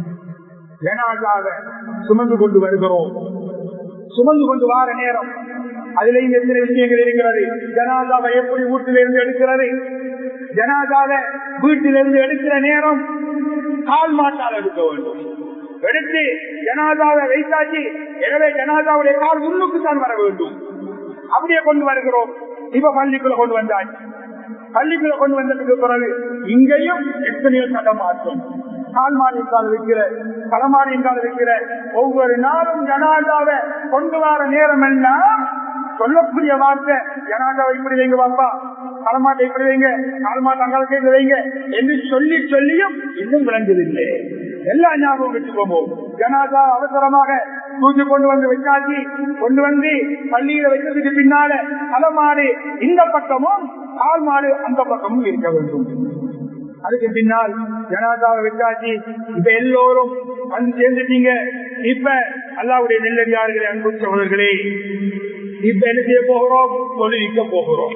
ஜனாதாவை சுமந்து கொண்டு வருகிறோம். சுமந்து கொண்டு வார நேரம் அதிலேயும் எத்தனை விஷயங்கள் இருக்கிறது. ஜனாதாவை எப்படி வீட்டிலிருந்து எடுக்கிறது, ஜனாதாவை வீட்டிலிருந்து எடுக்கிற நேரம் கால் மாட்டால் எடுக்க வேண்டும். எடுத்து ஜனாதாவை வைத்தாச்சு, எனவே ஜனாதாவுடைய கால் முன்னுக்கு தான் வர வேண்டும். அப்படியே கொண்டு வருகிறோம். இப்ப பள்ளிக்குள்ள கொண்டு வந்தாச்சு. பள்ளிக்குள்ள கொண்டு வந்ததுக்கு பிறகு இங்கேயும் எத்தனையோ தடமாற்றம். கால்மாடி கால் வைக்கிற, களமாடி கால் வைக்கிற, ஒவ்வொரு நாளும் ஜனாதாவை கொண்டு வர நேரம் எல்லாம் சொல்லக்கூடிய வார்த்தை, ஜனாதாவை இப்படி வைங்க பாப்பா, களமாட்டை இப்படி வைங்க, கால்மாட்டை அங்கால வைங்க என்று சொல்லி சொல்லியும் இன்னும் விளங்குதில்லை. எல்லா ஞாபகம் வச்சுக்கோமோ. ஜனாதா அவசரமாக தூக்கி கொண்டு வந்து வச்சாச்சு. கொண்டு வந்து பள்ளியில வைக்கிறதுக்கு பின்னால களமாடு இந்த பக்கமும் கால் மாடு அந்த பக்கமும் இருக்க வேண்டும். அதுக்கு பின்னால் ஜனாதாவை வச்சாச்சு. இப்ப எல்லோரும் வந்து சேர்ந்துட்டீங்க. இப்ப அல்லாஹ்வுடைய நெல்லடியார்களே, அன்பு சகோதரர்களே, இப்ப என்ன செய்ய போகிறோம்? தொழுவிக்க போகிறோம்.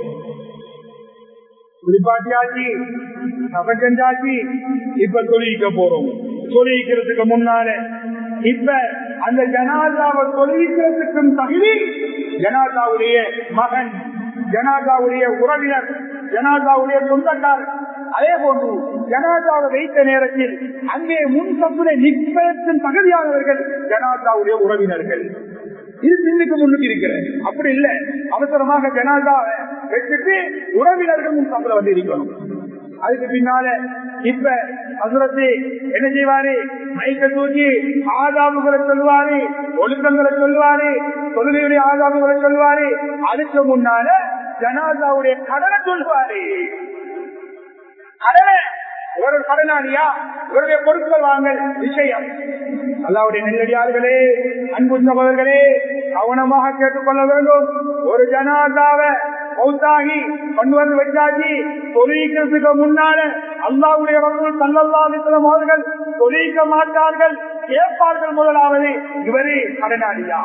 குளிப்பாட்டியாச்சு, சபம் செஞ்சாச்சு, இப்ப தொழுவிக்க போறோம். தொழுவிக்கிறதுக்கு முன்னால இப்ப அந்த ஜனாதாவை தொழுவிக்கிறதுக்கும் தகுதி ஜனாதாவுடைய மகன், ஜனாதாவுடைய உறவினர், ஜனாதாவுடைய சொந்தக்காரர். அதே போன்று ஜனாதாவை வைத்த நேரத்தில் அங்கே முன் சப்புரை நிற்பதற்கும் தகுதியானவர்கள் ஜனாதாவுடைய உறவினர்கள். இது பின்னுக்கு முன்னுக்கு இருக்கிற அப்படி இல்ல. அவசரமாக ஜனாதாவை வச்சுட்டு உறவினர்கள் முன் சப்புரை வந்து இருக்கணும். அதுக்கு பின்னால இப்ப ஹஸ்ரத் என்ன செய்வாரு? மைக்க தூக்கி ஆதாபுகளை சொல்லுவாரு, ஒழுக்கங்களை சொல்லுவாரு, தொழுகையுடைய ஆதாபுகளை சொல்லுவாரு. அதுக்கு முன்னால ஜனாதாவுடைய கடனை சொல்லுவாரு. கடனை இவர்கள் கடனாளியா, இவருடைய பொருட்கள் வாங்கல் விஷயம். அல்லாஹ்வுடைய நெல்லடியார்களே, அன்பு சகோதரர்களே, கவனமாக கேட்டுக்கொள்ள வேண்டும். ஒரு ஜனாதாவை மௌத்தாகி கொண்டு வந்து வச்சாச்சு. தொழுகைக்கு முன்னால அல்லாஹ்வுடைய ரசூல் ஸல்லல்லாஹு அலைஹி வஸல்லம் அவர்கள் தொழுக மாட்டார்கள், கேட்பார்கள். முதலாவது, இவரே கடனாளியா?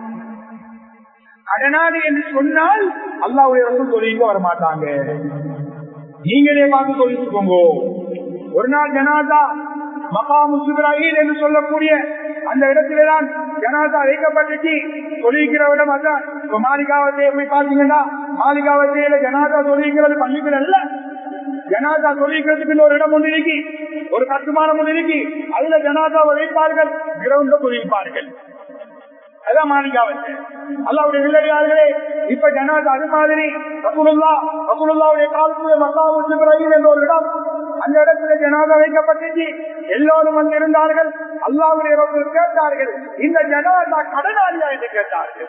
கடனாளி என்று சொன்னால் அல்லாஹ்வுடைய ரசூல் தொழுகைக்கு வர மாட்டாங்க. நீங்களே பார்த்து தொழிச்சுக்கோங்க. ஒரு நாள் ஜனாதா மகாமு இப்ராஹீம் என்று சொல்லக்கூடிய அந்த இடத்தில்தான் ஜனாதா வைக்கப்பட்டுச்சு. தொழுகிறவிடம் அதான். இப்ப மாளிகாவத்தையை போய் பார்த்தீங்கன்னா, மாளிகாவத்தையில ஜனாதா தொழுகிறது பள்ளிகள் அல்ல. ஜனாதா தொழுகிறதுக்கு ஒரு இடம் ஒன்று இருக்கு, ஒரு கட்டுமானம் ஒன்று இருக்கு. அதுல ஜனாதாவை வைப்பார்கள், கிரவுண்ட்ல தொழிப்பார்கள். அதான் மாளிகாவத்தை. அல்லாஹ்வுடைய நெல்லடியார்களே, இப்ப ஜனாதா அது மாதிரி ரசூலுல்லாஹ் ரசூலுல்லாஹ்வுடைய காலத்துல மக்காவு இப்ராஹீம் என்ற ஒரு இடம், அந்த இடத்துல ஜனாதா வைக்கப்பட்டுச்சு. எல்லோரும் வந்து இருந்தார்கள். அல்லாஹ்வுடைய ரசூல் கேட்டார்கள், இந்த ஜனாதா கடனாளியா என்று கேட்டார்கள்.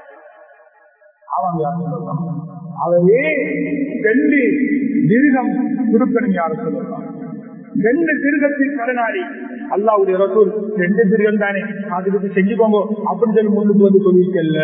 அவங்க அவரே ரெண்டு மிருகம் திருப்பணி யாரும் சொல்லலாம். ரெண்டு திருகத்தின் கடனாளி அல்லாஹ்வுடைய ரசூல். ரெண்டு திருகம் தானே, அதுக்கு செஞ்சுக்கோங்க அப்படின்னு சொல்லி முன்னுக்கு வந்து சொல்லிக்கல.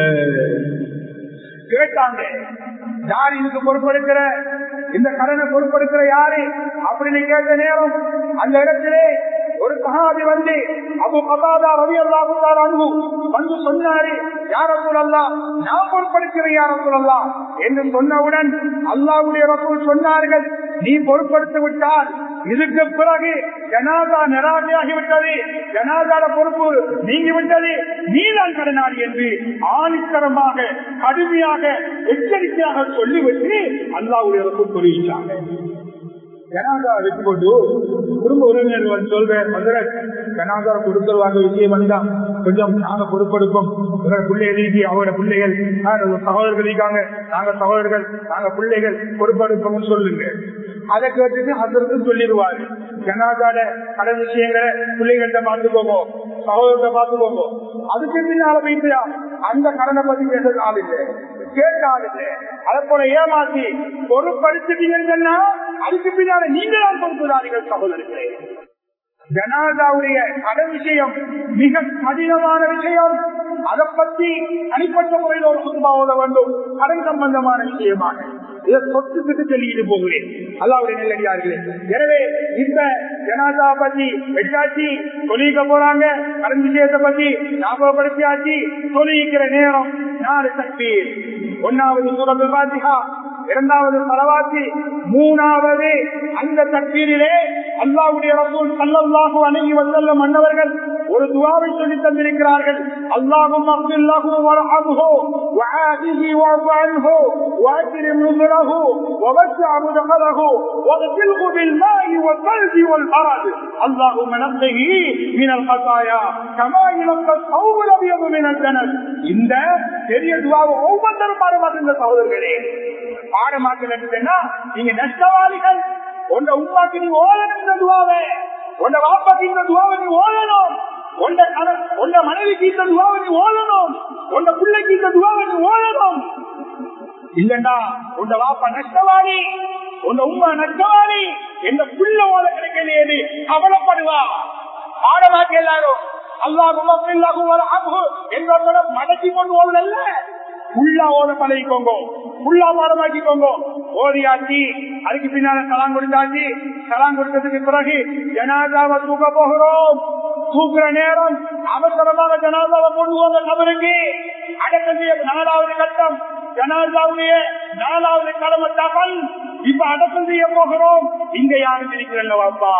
கேட்டாங்க, யார் இதுக்கு பொறுப்பெடுக்கிற, இந்த கடனை பொறுப்பெடுக்கிற யாரு அப்படின்னு கேட்ட நேரம் அந்த இடத்திலே ஒரு சஹாபி வந்து அபூ கதாதா ரலியல்லாஹு தஆலா அன்ஹு வந்து சொன்னாரு, யா ரசூலல்லாஹ், நான் பொறுப்பெடுக்கிறேன் யா ரசூலல்லாஹ் என்று சொன்னவுடன் அல்லாஹ்வுடைய ரசூல் சொன்னார்கள், நீ பொறுப்பெடுத்து விட்டால் இதுக்கு பிறகு ஜனாதா நிராசையாகிவிட்டது, ஜனாதார பொறுப்பு நீங்கிவிட்டது, நீதான் கடனாளி என்று ஆணித்தரமாக கடுமையாக எச்சரிக்கையாக சொல்லிவிட்டு அல்லாஹ்வுடைய ரசூல் தெரிவித்தாங்க. ஜனாதா வச்சு கொண்டு குடும்ப உறவினர்கள் சொல்றேன், ஜனாதா கொடுக்கல் வாங்க விஷயம் வந்தான், கொஞ்சம் நாங்க பொறுப்பெடுப்போம், பிள்ளைகள் நீக்கி அவரோட பிள்ளைகள் சகோதரர்கள் இருக்காங்க, நாங்க சகோதரர்கள், நாங்க பிள்ளைகள் பொறுப்பெடுப்போம் சொல்லுங்க. அதை கேட்டுட்டு அதற்கு சொல்லிடுவாரு, ஜனாதாட கடன் விஷயங்களை பிள்ளைகள்கிட்ட பார்த்துக்கோங்க, சகோதரத்தை பார்த்துக்கோங்க. அதுக்கு பின்னால போயிட்டு அந்த கடனை பத்தி பேச ஆள் இல்லை, கேட்ட ஆள் இல்லை. அதை போல ஏமாத்தி பொறுப்படுத்திட்டீங்கன்னு சொன்னா அதுக்கு பின்னால நீங்களாம் பொறுப்புதாரிகள் சகோதரர்களே. ஜனாதாவுடைய கடன் விஷயம் மிக கடினமான விஷயம். அதை பற்றி தனிப்பட்ட முறையில் ஒரு குத்துபா ஓத வேண்டும். கடன் சம்பந்தமான விஷயமாக இதை சொத்துக்கிட்டு சொல்லிட்டு போகிறேன். அல்லாஹ்வுடைய நல்லடியார்களே, எனவே இந்த ஜனாதா பத்தி வெட்டாச்சி சொல்லிக்க போறாங்க. கடன் விஷயத்தை பத்தி ஞாபகப்படுத்தியாச்சு. சொல்லிக்கிற நேரம் நாலு தக்பீர். ஒன்னாவது சூரத்துல் ஃபாத்திஹா, இரண்டாவது ஸலவாத்தி, மூணாவது அந்த தக்பீரிலே அல்லாஹ்வுடைய ரசூல் ஸல்லல்லாஹு அலைஹி வஸல்லம் அன்னவர்கள் ஒரு துஆவை சொல்லி தந்திருக்கிறார்கள். அல்லாஹும்ம அக்ஃபிர் லஹு வர்ஹம்ஹு வஆஃபிஹி வஅஃபு அன்ஹு வஅக்ரிம் நுஸுலஹு வவஸ்ஸி' முத்கலஹு வக்ஃபில்ஹு பில் மாஇ வல் ஸல்ஜி வல் பரத். அல்லாஹும்ம நக்ஹி மினல் கதாயா கமா யுனக்கா ஸௌபுல் அபியது மினல் ஜனத். இந்த பெரிய துஆவை ஒவ்வொருத்தரும் பாடமாக்குங்க சகோதரர்களே. பாடமாக்கலன்னா நீங்க நஷ்டவாளிகள். உங்க உம்மாக்கு நீ ஓதணும் இந்த துஆவை, உங்க வாப்பாக்கு இந்த துஆவை நீ ஓதணும், உங்க உங்க மனைவிக்கு இந்த துஆவை நீ ஓதணும், உங்க பிள்ளைக்கு இந்த துஆவை நீ ஓதணும். இல்லண்டா உங்க வாப்பா நஷ்டவாளி, உங்க உம்மா நஷ்டவாளி, எந்த பிள்ளை ஓத கிடைக்கலையே கவலைப்படுவா. பாடமாக்க எல்லாரும் அல்லாஹும்ம அக்ஃபிர் லஹு வர்ஹம்ஹு என்றோட மடக்கி கொண்டு ஓதல்ல, புல்லா ஓத பழகிக்கோங்க, புல்லா பாடமாக்கிக்கோங்க. ஓதியாச்சு, அதுக்கு பின்னால சலாம் கொடுத்தாச்சு. சலாம் கொடுத்ததுக்கு பிறகு ஜனாதாவை தூக்க போகிறோம். தூக்குற நேரம் அவசரமாக ஜனாதாவை கொண்டு வந்த கபருக்கு அடக்கம் செய்ய நாலாவது கட்டம், ஜனாதாவுடைய நாலாவது கடமை தகவல். இப்ப அடக்கம் செய்ய போகிறோம். இங்க யாரும் இருக்கிறல்ல வாப்பா,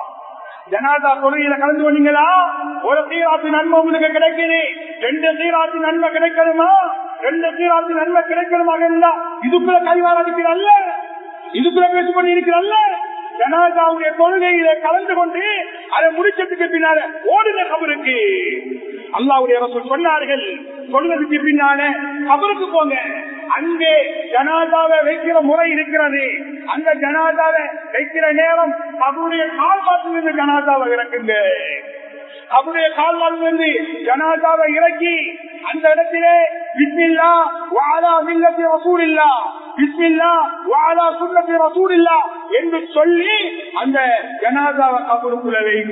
ஜனாதா தொழுகையில கலந்து கொண்டீங்களா? ஒரு சீராத்து நன்மை உங்களுக்கு கிடைக்குது, ரெண்டு சீராத்து நன்மை கிடைக்கணுமா? ரெண்டு சீராத்து நன்மை கிடைக்கணுமாக இருந்தா இதுக்குள்ள கைவார இருக்கிறல்ல, இதுக்குள்ள பேசிக் கொண்டு இருக்கிறல்ல. ஜனாதாவுடைய தொழுகையில கலந்து கொண்டு அதை முடிச்சதுக்கு பின்னால ஓடுங்க கபருக்கு. அல்லாஹ்வுடைய ரசூல் சொன்னார்கள், சொல்வதற்கு பின்னால கபருக்கு போங்க. அங்கே ஜனாதாவை வைக்கிற முறை இருக்கிறது. அந்த ஜனாதாவை வைக்கிற நேரம் அவருடைய கால்வாட்டிலிருந்து ஜனாதாவை இறக்குங்க. அவருடைய கால்வாட்டிலிருந்து ஜனாதாவை இறக்கி அந்த இடத்திலே பிஸ்மில்லா வஅலா மில்லத்தி ரசூலில்லாஹ், பிஸ்மில்லா வஅலா சுன்னத்தி ரசூலில்லாஹ் என்று சொல்லி அந்த ஜனாதாவை கபருக்குள்ள வைங்க.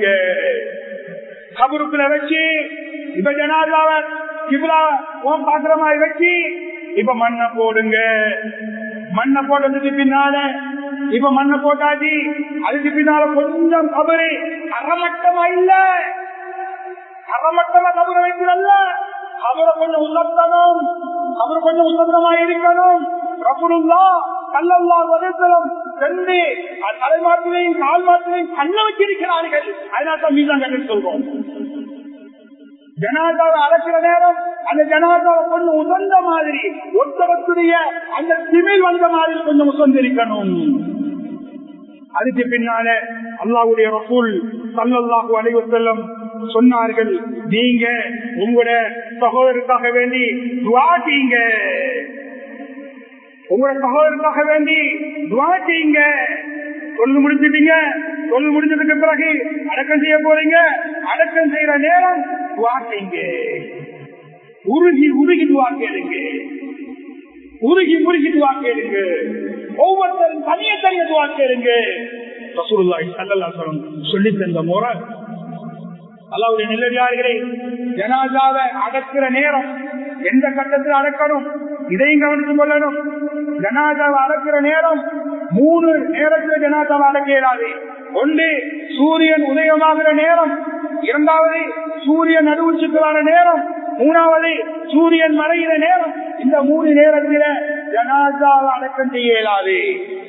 கபருக்குள்ள வச்சு இப்ப ஜனாதாவை கிப்லா ஓம் பாத்திரமாய் வச்சு இப்ப மண்ணை போடுங்க. மண்ணை போட்டதுக்கு பின்னால இப்ப மண்ணை போட்டாச்சு. அதுக்கு பின்னால கொஞ்சம் கபரு அறமட்டமா இல்ல, அறமட்டமா கபரை வைக்கிறல்ல, அவரை கொஞ்சம் உசத்தனும், அவர் கொஞ்சம் உசத்தமா இருக்கணும். ரசூலுல்லாஹ் ஸல்லல்லாஹு அலைஹி வஸல்லம் ரெண்டு தலைமாட்டிலையும் கால் மாட்டிலையும் கண்ண வச்சிருக்கிறார்கள். அதனால மீதான் கண்டு சொல்றோம். ஜனாதாவை அழைக்கிற நேரம் அந்த ஜனாதாவை கொஞ்சம் உசந்த மாதிரி, ஒருத்தவத்துடைய அந்த திமிழ் வந்த மாதிரி கொஞ்சம் உசந்திருக்கணும். அதுக்கு பின்னால அல்லாஹ்வுடைய ரசூல் ஸல்லல்லாஹு அலைஹி வஸல்லம் சொன்னார்கள், நீங்க உங்களுடைய சகோதரருக்காக வேண்டி துஆ செய்யுங்க, உங்களுடைய சகோதரருக்காக வேண்டி துஆ செய்யுங்க. தொழில் முடிஞ்சிட்டீங்க, தொழில் முடிஞ்சதுக்கு பிறகு அடக்கம் செய்ய போறீங்க. அடக்கம் செய்யற நேரம் துஆ செய்யுங்க. உருகி உருகி துஆ கேளுங்க, உருகி உருகி துஆ கேளுங்க. ஒவ்வொருத்தரும் தனிய தனிய துஆ கேளுங்க. ரசூலுல்லாஹி ஸல்லல்லாஹு அலைஹி வஸல்லம் சொல்லி தந்த முறை. அல்லாஹ்வுடைய நல்லடியார்களே, ஜனாசாவை அடக்கிற நேரம் எந்த கட்டத்தில் அடக்கணும் இதையும் கவனித்துக் கொள்ளணும். ஜனாசாவை அடக்கிற நேரம் மூணு நேரத்தில் ஜனாசாவை அடக்க இயலாது. ஒன்று சூரியன் உதயமாகிற நேரம், இரண்டாவது சூரியன் நடுவுச்சுக்கு வர நேரம், மூணாவது சூரியன் மறைகிற நேரம். இந்த மூணு நேரத்தில் ஜனாசாவை அடக்கம் செய்ய இயலாது.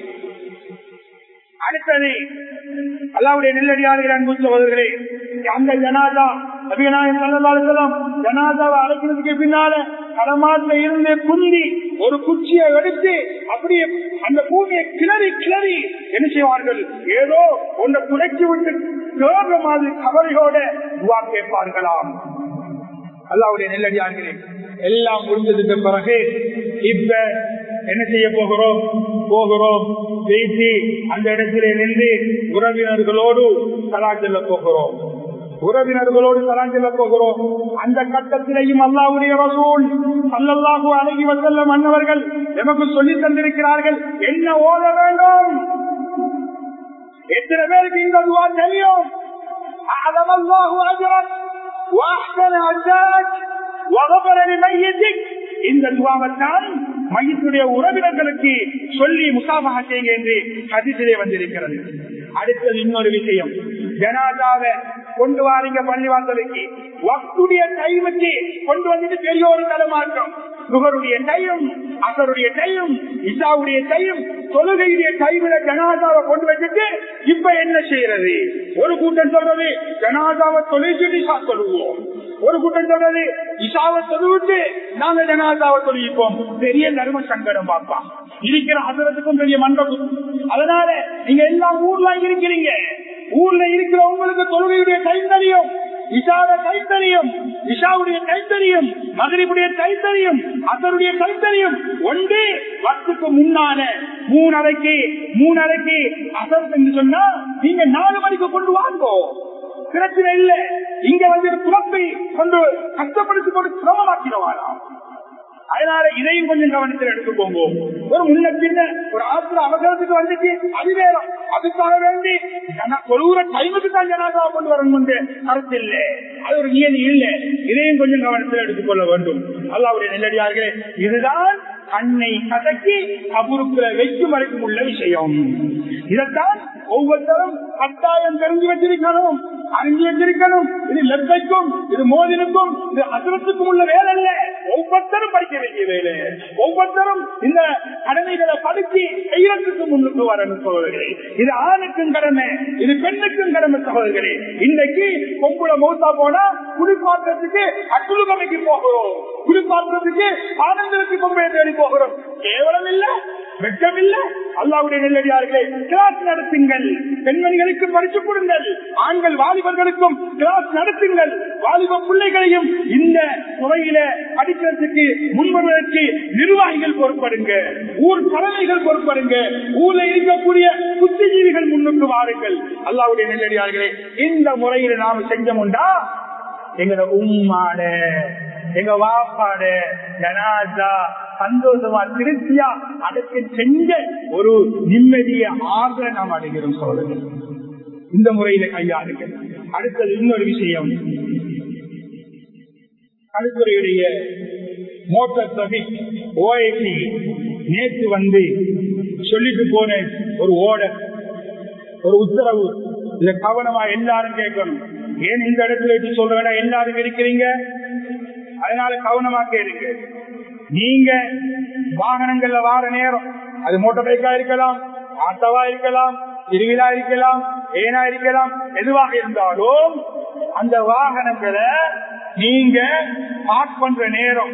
அடுத்தது அல்லாஹ்வுடைய நல்லடியார்களே, அன்பு சகோதரர்களே, அந்த ஜனாதா நபிகள் நாயகம் ஸல்லல்லாஹு அலைஹி வஸல்லம் ஜனாதாவை அடக்கிறதுக்கு பின்னால கடமாட்டில இருந்து குந்தி ஒரு குச்சியை எடுத்து அப்படியே அந்த பூமியை கிளறி கிளறி என்ன செய்வார்கள், ஏதோ ஒன்றை துடைச்சி விட்டு கேட்க மாதிரி கவலையோட துஆ கேட்பார்களாம். அல்லாஹ்வுடைய நல்லடியார்களே, எல்லாம் முடிஞ்சதுக்கு பிறகு இப்ப என்ன செய்ய போகிறோம் போகிறோம் பேசி அந்த இடத்திலே நின்று உறவினர்களோடு சலாம் சொல்ல போகிறோம். உறவினர்களோடு சலாம் சொல்ல போகிறோம். அந்த கட்டத்திலேயும் அல்லாஹ்வுடைய ரசூல் ஸல்லல்லாஹு அலைஹி வஸல்லம் அன்னவர்கள் நமக்கு சொல்லி தந்திருக்கிறார்கள் என்ன ஓத வேண்டும். எத்தனை பேருக்கு இந்த துஆ தெரியும்? அஅதமல்லாஹு அஜ்ரக் வஅஹ்ஸன அஜ்ராக் வகபரனி மையத்திக், இந்த துவாவைத்தான் மையத்துடைய உறவினர்களுக்கு சொல்லி முசாபஹா செய்யுங்க என்று ஹதீஸிலே வந்திருக்கிறது. அடுத்தது இன்னொரு விஷயம், ஜனாசாவை கொண்டு வாரீங்க பள்ளிவாசலுக்கு, வக்துடைய டைமுக்கு கொண்டு வந்துட்டு பெரிய ஒரு தலைமாற்றம், நுகருடைய டைம், அசருடைய டைம், இசாவுடைய டைம், தொழுகையுடைய டைம்ல ஜனாசாவை கொண்டு வச்சுட்டு இப்ப என்ன செய்யறது? ஒரு கூட்டம் சொல்றது ஜனாசாவை தொழிற்சிட்டு இசா சொல்லுவோம், ஒரு கூட்டம் சொல்றது இசாவை தொழுவிட்டு நாங்க ஜனாசாவை தொழிப்போம். பெரிய தர்ம சங்கடம் பாப்பா இருக்கிற ஹசரத்துக்கும் பெரிய மண்டபம். அதனால நீங்க எல்லாம் ஊர்ல இருக்கிறீங்க, ஊர்ல இருக்கிற உங்களுக்கு தொழுகையுடைய கைத்தறியும், இஷாவுடைய கைத்தறியும், இஷாவுடைய கைத்தறியும், மகரிபுடைய கைத்தறியும், அசருடைய கைத்தறியும் ஒன்று வக்துக்கு முன்னால மூணரைக்கு மூணரைக்கு அசர் என்று சொன்னா நீங்க நாலு மணிக்கு கொண்டு வாங்கோ, பிரச்சனை இல்லை. இங்க வந்து குழப்பை கொண்டு கஷ்டப்படுத்தி கொண்டு சிரமமாக்கிடுவாரா? அதனால இதையும் கொஞ்சம் கவனத்தில் எடுத்துக்கோங்க. ஒரு முன்ன பின்ன ஒரு ஆத்திர அவசரத்துக்கு வந்துச்சு, அது வேறம், அதுக்காக வேண்டி ஒரு டைமுக்கு தான் ஜனாதா கொண்டு வரணும் கருத்து இல்லை, அது ஒரு நியதி இல்லை. இதையும் கொஞ்சம் கவனத்தில் எடுத்துக்கொள்ள வேண்டும். அல்லாஹ்வுடைய நல்லடியார்களே, இதுதான் கண்ணை கசக்கி கபருக்குள்ள வைக்கும் வரைக்கும் உள்ள விஷயம். இதைத்தான் ஒவ்வொருத்தரும் கட்டாயம் தெரிஞ்சு வச்சிருக்கணும், அறிஞ்சு வச்சிருக்கணும். இது லெப்பைக்கும், இது மோதினுக்கும், இது அசுரத்துக்கும் உள்ள வேலை அல்ல. ஒவ்வொருத்தரும் படிக்க வேண்டிய வேலை. ஒவ்வொருத்தரும் இந்த கடமைகளை படிச்சு செய்யறதுக்கு முன்னுக்கு வரணும் சகோதரர்களே. இது ஆணுக்கும் கடமை, இது பெண்ணுக்கும் கடமை சகோதரர்களே. இன்னைக்கு கொம்புல மௌத்தா போனா குளிப்பாட்டுறதுக்கு அட்டுலுகமைக்கு போகிறோம், குளிப்பாட்டுறதுக்கு ஆனந்தத்துக்கு கொம்பையை தேடி போகிறோம். கேவலம் இல்ல, வெட்கம் இல்ல. அல்லாஹ்வுடைய நல்லடியார்களே, கிளாஸ் நடத்துங்கள், பெண்மணிகளுக்கு படித்துக் கொடுங்கள், ஆண்கள் வாலிபர்களுக்கும் கிளாஸ் நடத்துங்கள். வாலிப பிள்ளைகளையும் இந்த துறையில படிக்கிறதுக்கு முன்வருவதற்கு நிர்வாகிகள் பொறுப்படுங்க, ஊர் தலைமைகள் பொறுப்படுங்க, ஊர்ல இருக்கக்கூடிய புத்திஜீவிகள் முன்னுக்கு வாருங்கள். அல்லாஹ்வுடைய நல்லடியார்களே, இந்த முறையில நாம் செஞ்சோம்டா எங்க உம்மாட எங்க வாப்பாட ஜனாசா சந்தோஷமா திருப்தியா அதற்கு செஞ்ச ஒரு நிம்மதிய ஆக நாம் அடைகிறோம் சோழர்கள். இந்த முறையில கையாளுங்க. அடுத்தது இன்னொரு விஷயம், கல்துறையுடைய மோட்டார் டிராபிக் ஓஐசி நேற்று வந்து சொல்லிட்டு போன ஒரு ஓர்டர், ஒரு உத்தரவு. இத கவனமா எல்லாரும் கேட்கணும். ஏன் இந்த இடத்துல வச்சு சொல்றேன்னா எல்லாரும் இருக்கிறீங்க, அதனால கவனமா கேளுங்க. நீங்க வாகனங்கள்ல வார நேரம், அது மோட்டார் பைக்கா இருக்கலாம், ஆட்டோவா இருக்கலாம், திருவிழா இருக்கலாம், ஏனா இருக்கலாம், எதுவாக இருந்தாலும் அந்த வாகனங்களை நீங்க பார்க் பண்ற நேரம்,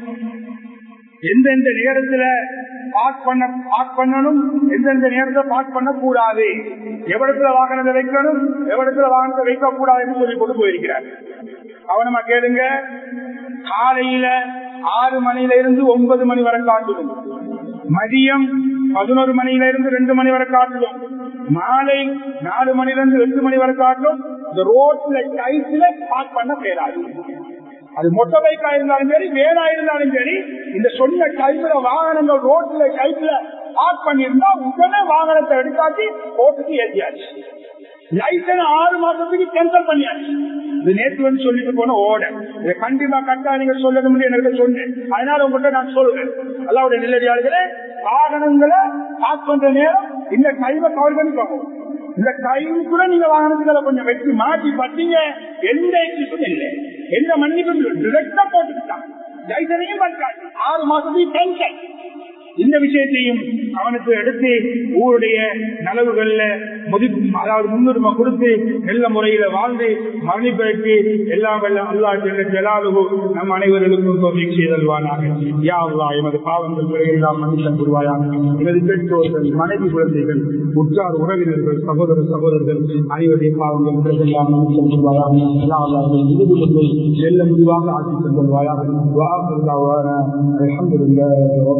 எந்தெந்த நேரத்துல பார்க் பண்ண பார்க் பண்ணணும், எந்தெந்த நேரத்துல பார்க் பண்ண கூடாது, எவ்வளத்துல வாகனத்தை வைக்கணும், எவ்வளத்துல வாகனத்தை வைக்க கூடாதுன்னு சொல்லி கொண்டு போயிருக்கிறார். கவனமா கேளுங்க. காலையில ஆறு மணில இருந்து ஒன்பது மணி வரை காட்டிடும், மதியம் பதினோரு மணில இருந்து ரெண்டு மணி வரை காட்டிடும், மாலை நாலு மணில இருந்து எட்டு மணி வரை காட்டிடும். இந்த ரோட்ல டைட்ல பார்க் பண்ண பேராது. அது மொட்டை பைக்கா இருந்தாலும் சரி, வேனா இருந்தாலும் சரி, இந்த சொன்ன டைம்ல வாகனங்கள் ரோட்ல டைட்ல பார்க் பண்ணிருந்தா உடனே வாகனத்தை எடுத்தாச்சு ரோட்டுக்கு ஏற்றியாச்சு. லைசன்ஸ் ஆறு மாசத்துக்கு கேன்சல் பண்ணியாச்சு. இது நேற்று வந்து சொல்லிட்டு போன ஓட இதை கண்டிப்பா கட்டா நீங்க சொல்லணும்னு எனக்கு சொன்னேன். அதனால உங்கள்கிட்ட நான் சொல்றேன், அல்லாஹ்வுடைய நல்லடியார்களே, வாகனங்களை பார்க் பண்ற நேரம் இந்த டைமை கவர் பண்ணி பார்க்கணும். இந்த டைமுக்குள்ள நீங்க வாகனத்துக்களை கொஞ்சம் வச்சு மாற்றி பார்த்தீங்க, எந்த எக்ஸிக்கும் இல்லை, எந்த மன்னிப்பும் டிரெக்டா போட்டுக்கிட்டாங்க. லைசனையும் பண்றாங்க, ஆறு மாசத்துக்கு டென்ஷன். இந்த விஷயத்தையும் கவனத்தை எடுத்து ஊருடைய நலவுகள்ல முதி அதாவது முன்னுரிமை கொடுத்து நல்ல முறையில வாழ்ந்து மரணிப்பதற்கு எல்லாம் வல்ல அல்லாஹ் ஜல்ல ஜலாலுஹு நம் அனைவர்களுக்கும் தௌஃபீக் செய்தல்வானாக. யா அல்லாஹ், எமது பாவங்கள் குறையெல்லாம் மன்னித்தல் புரிவாயாக. எமது பெற்றோர்கள், மனைவி, குழந்தைகள், உற்றார் உறவினர்கள், சகோதர சகோதரர்கள் அனைவருடைய பாவங்கள் குறையெல்லாம் மன்னித்தல் புரிவாயாக. யா அல்லாஹ், இறுதி கொண்டு செல்ல முடிவாக ஆட்சி செல்வாயாக. அல்ஹம்துலில்லாஹ்.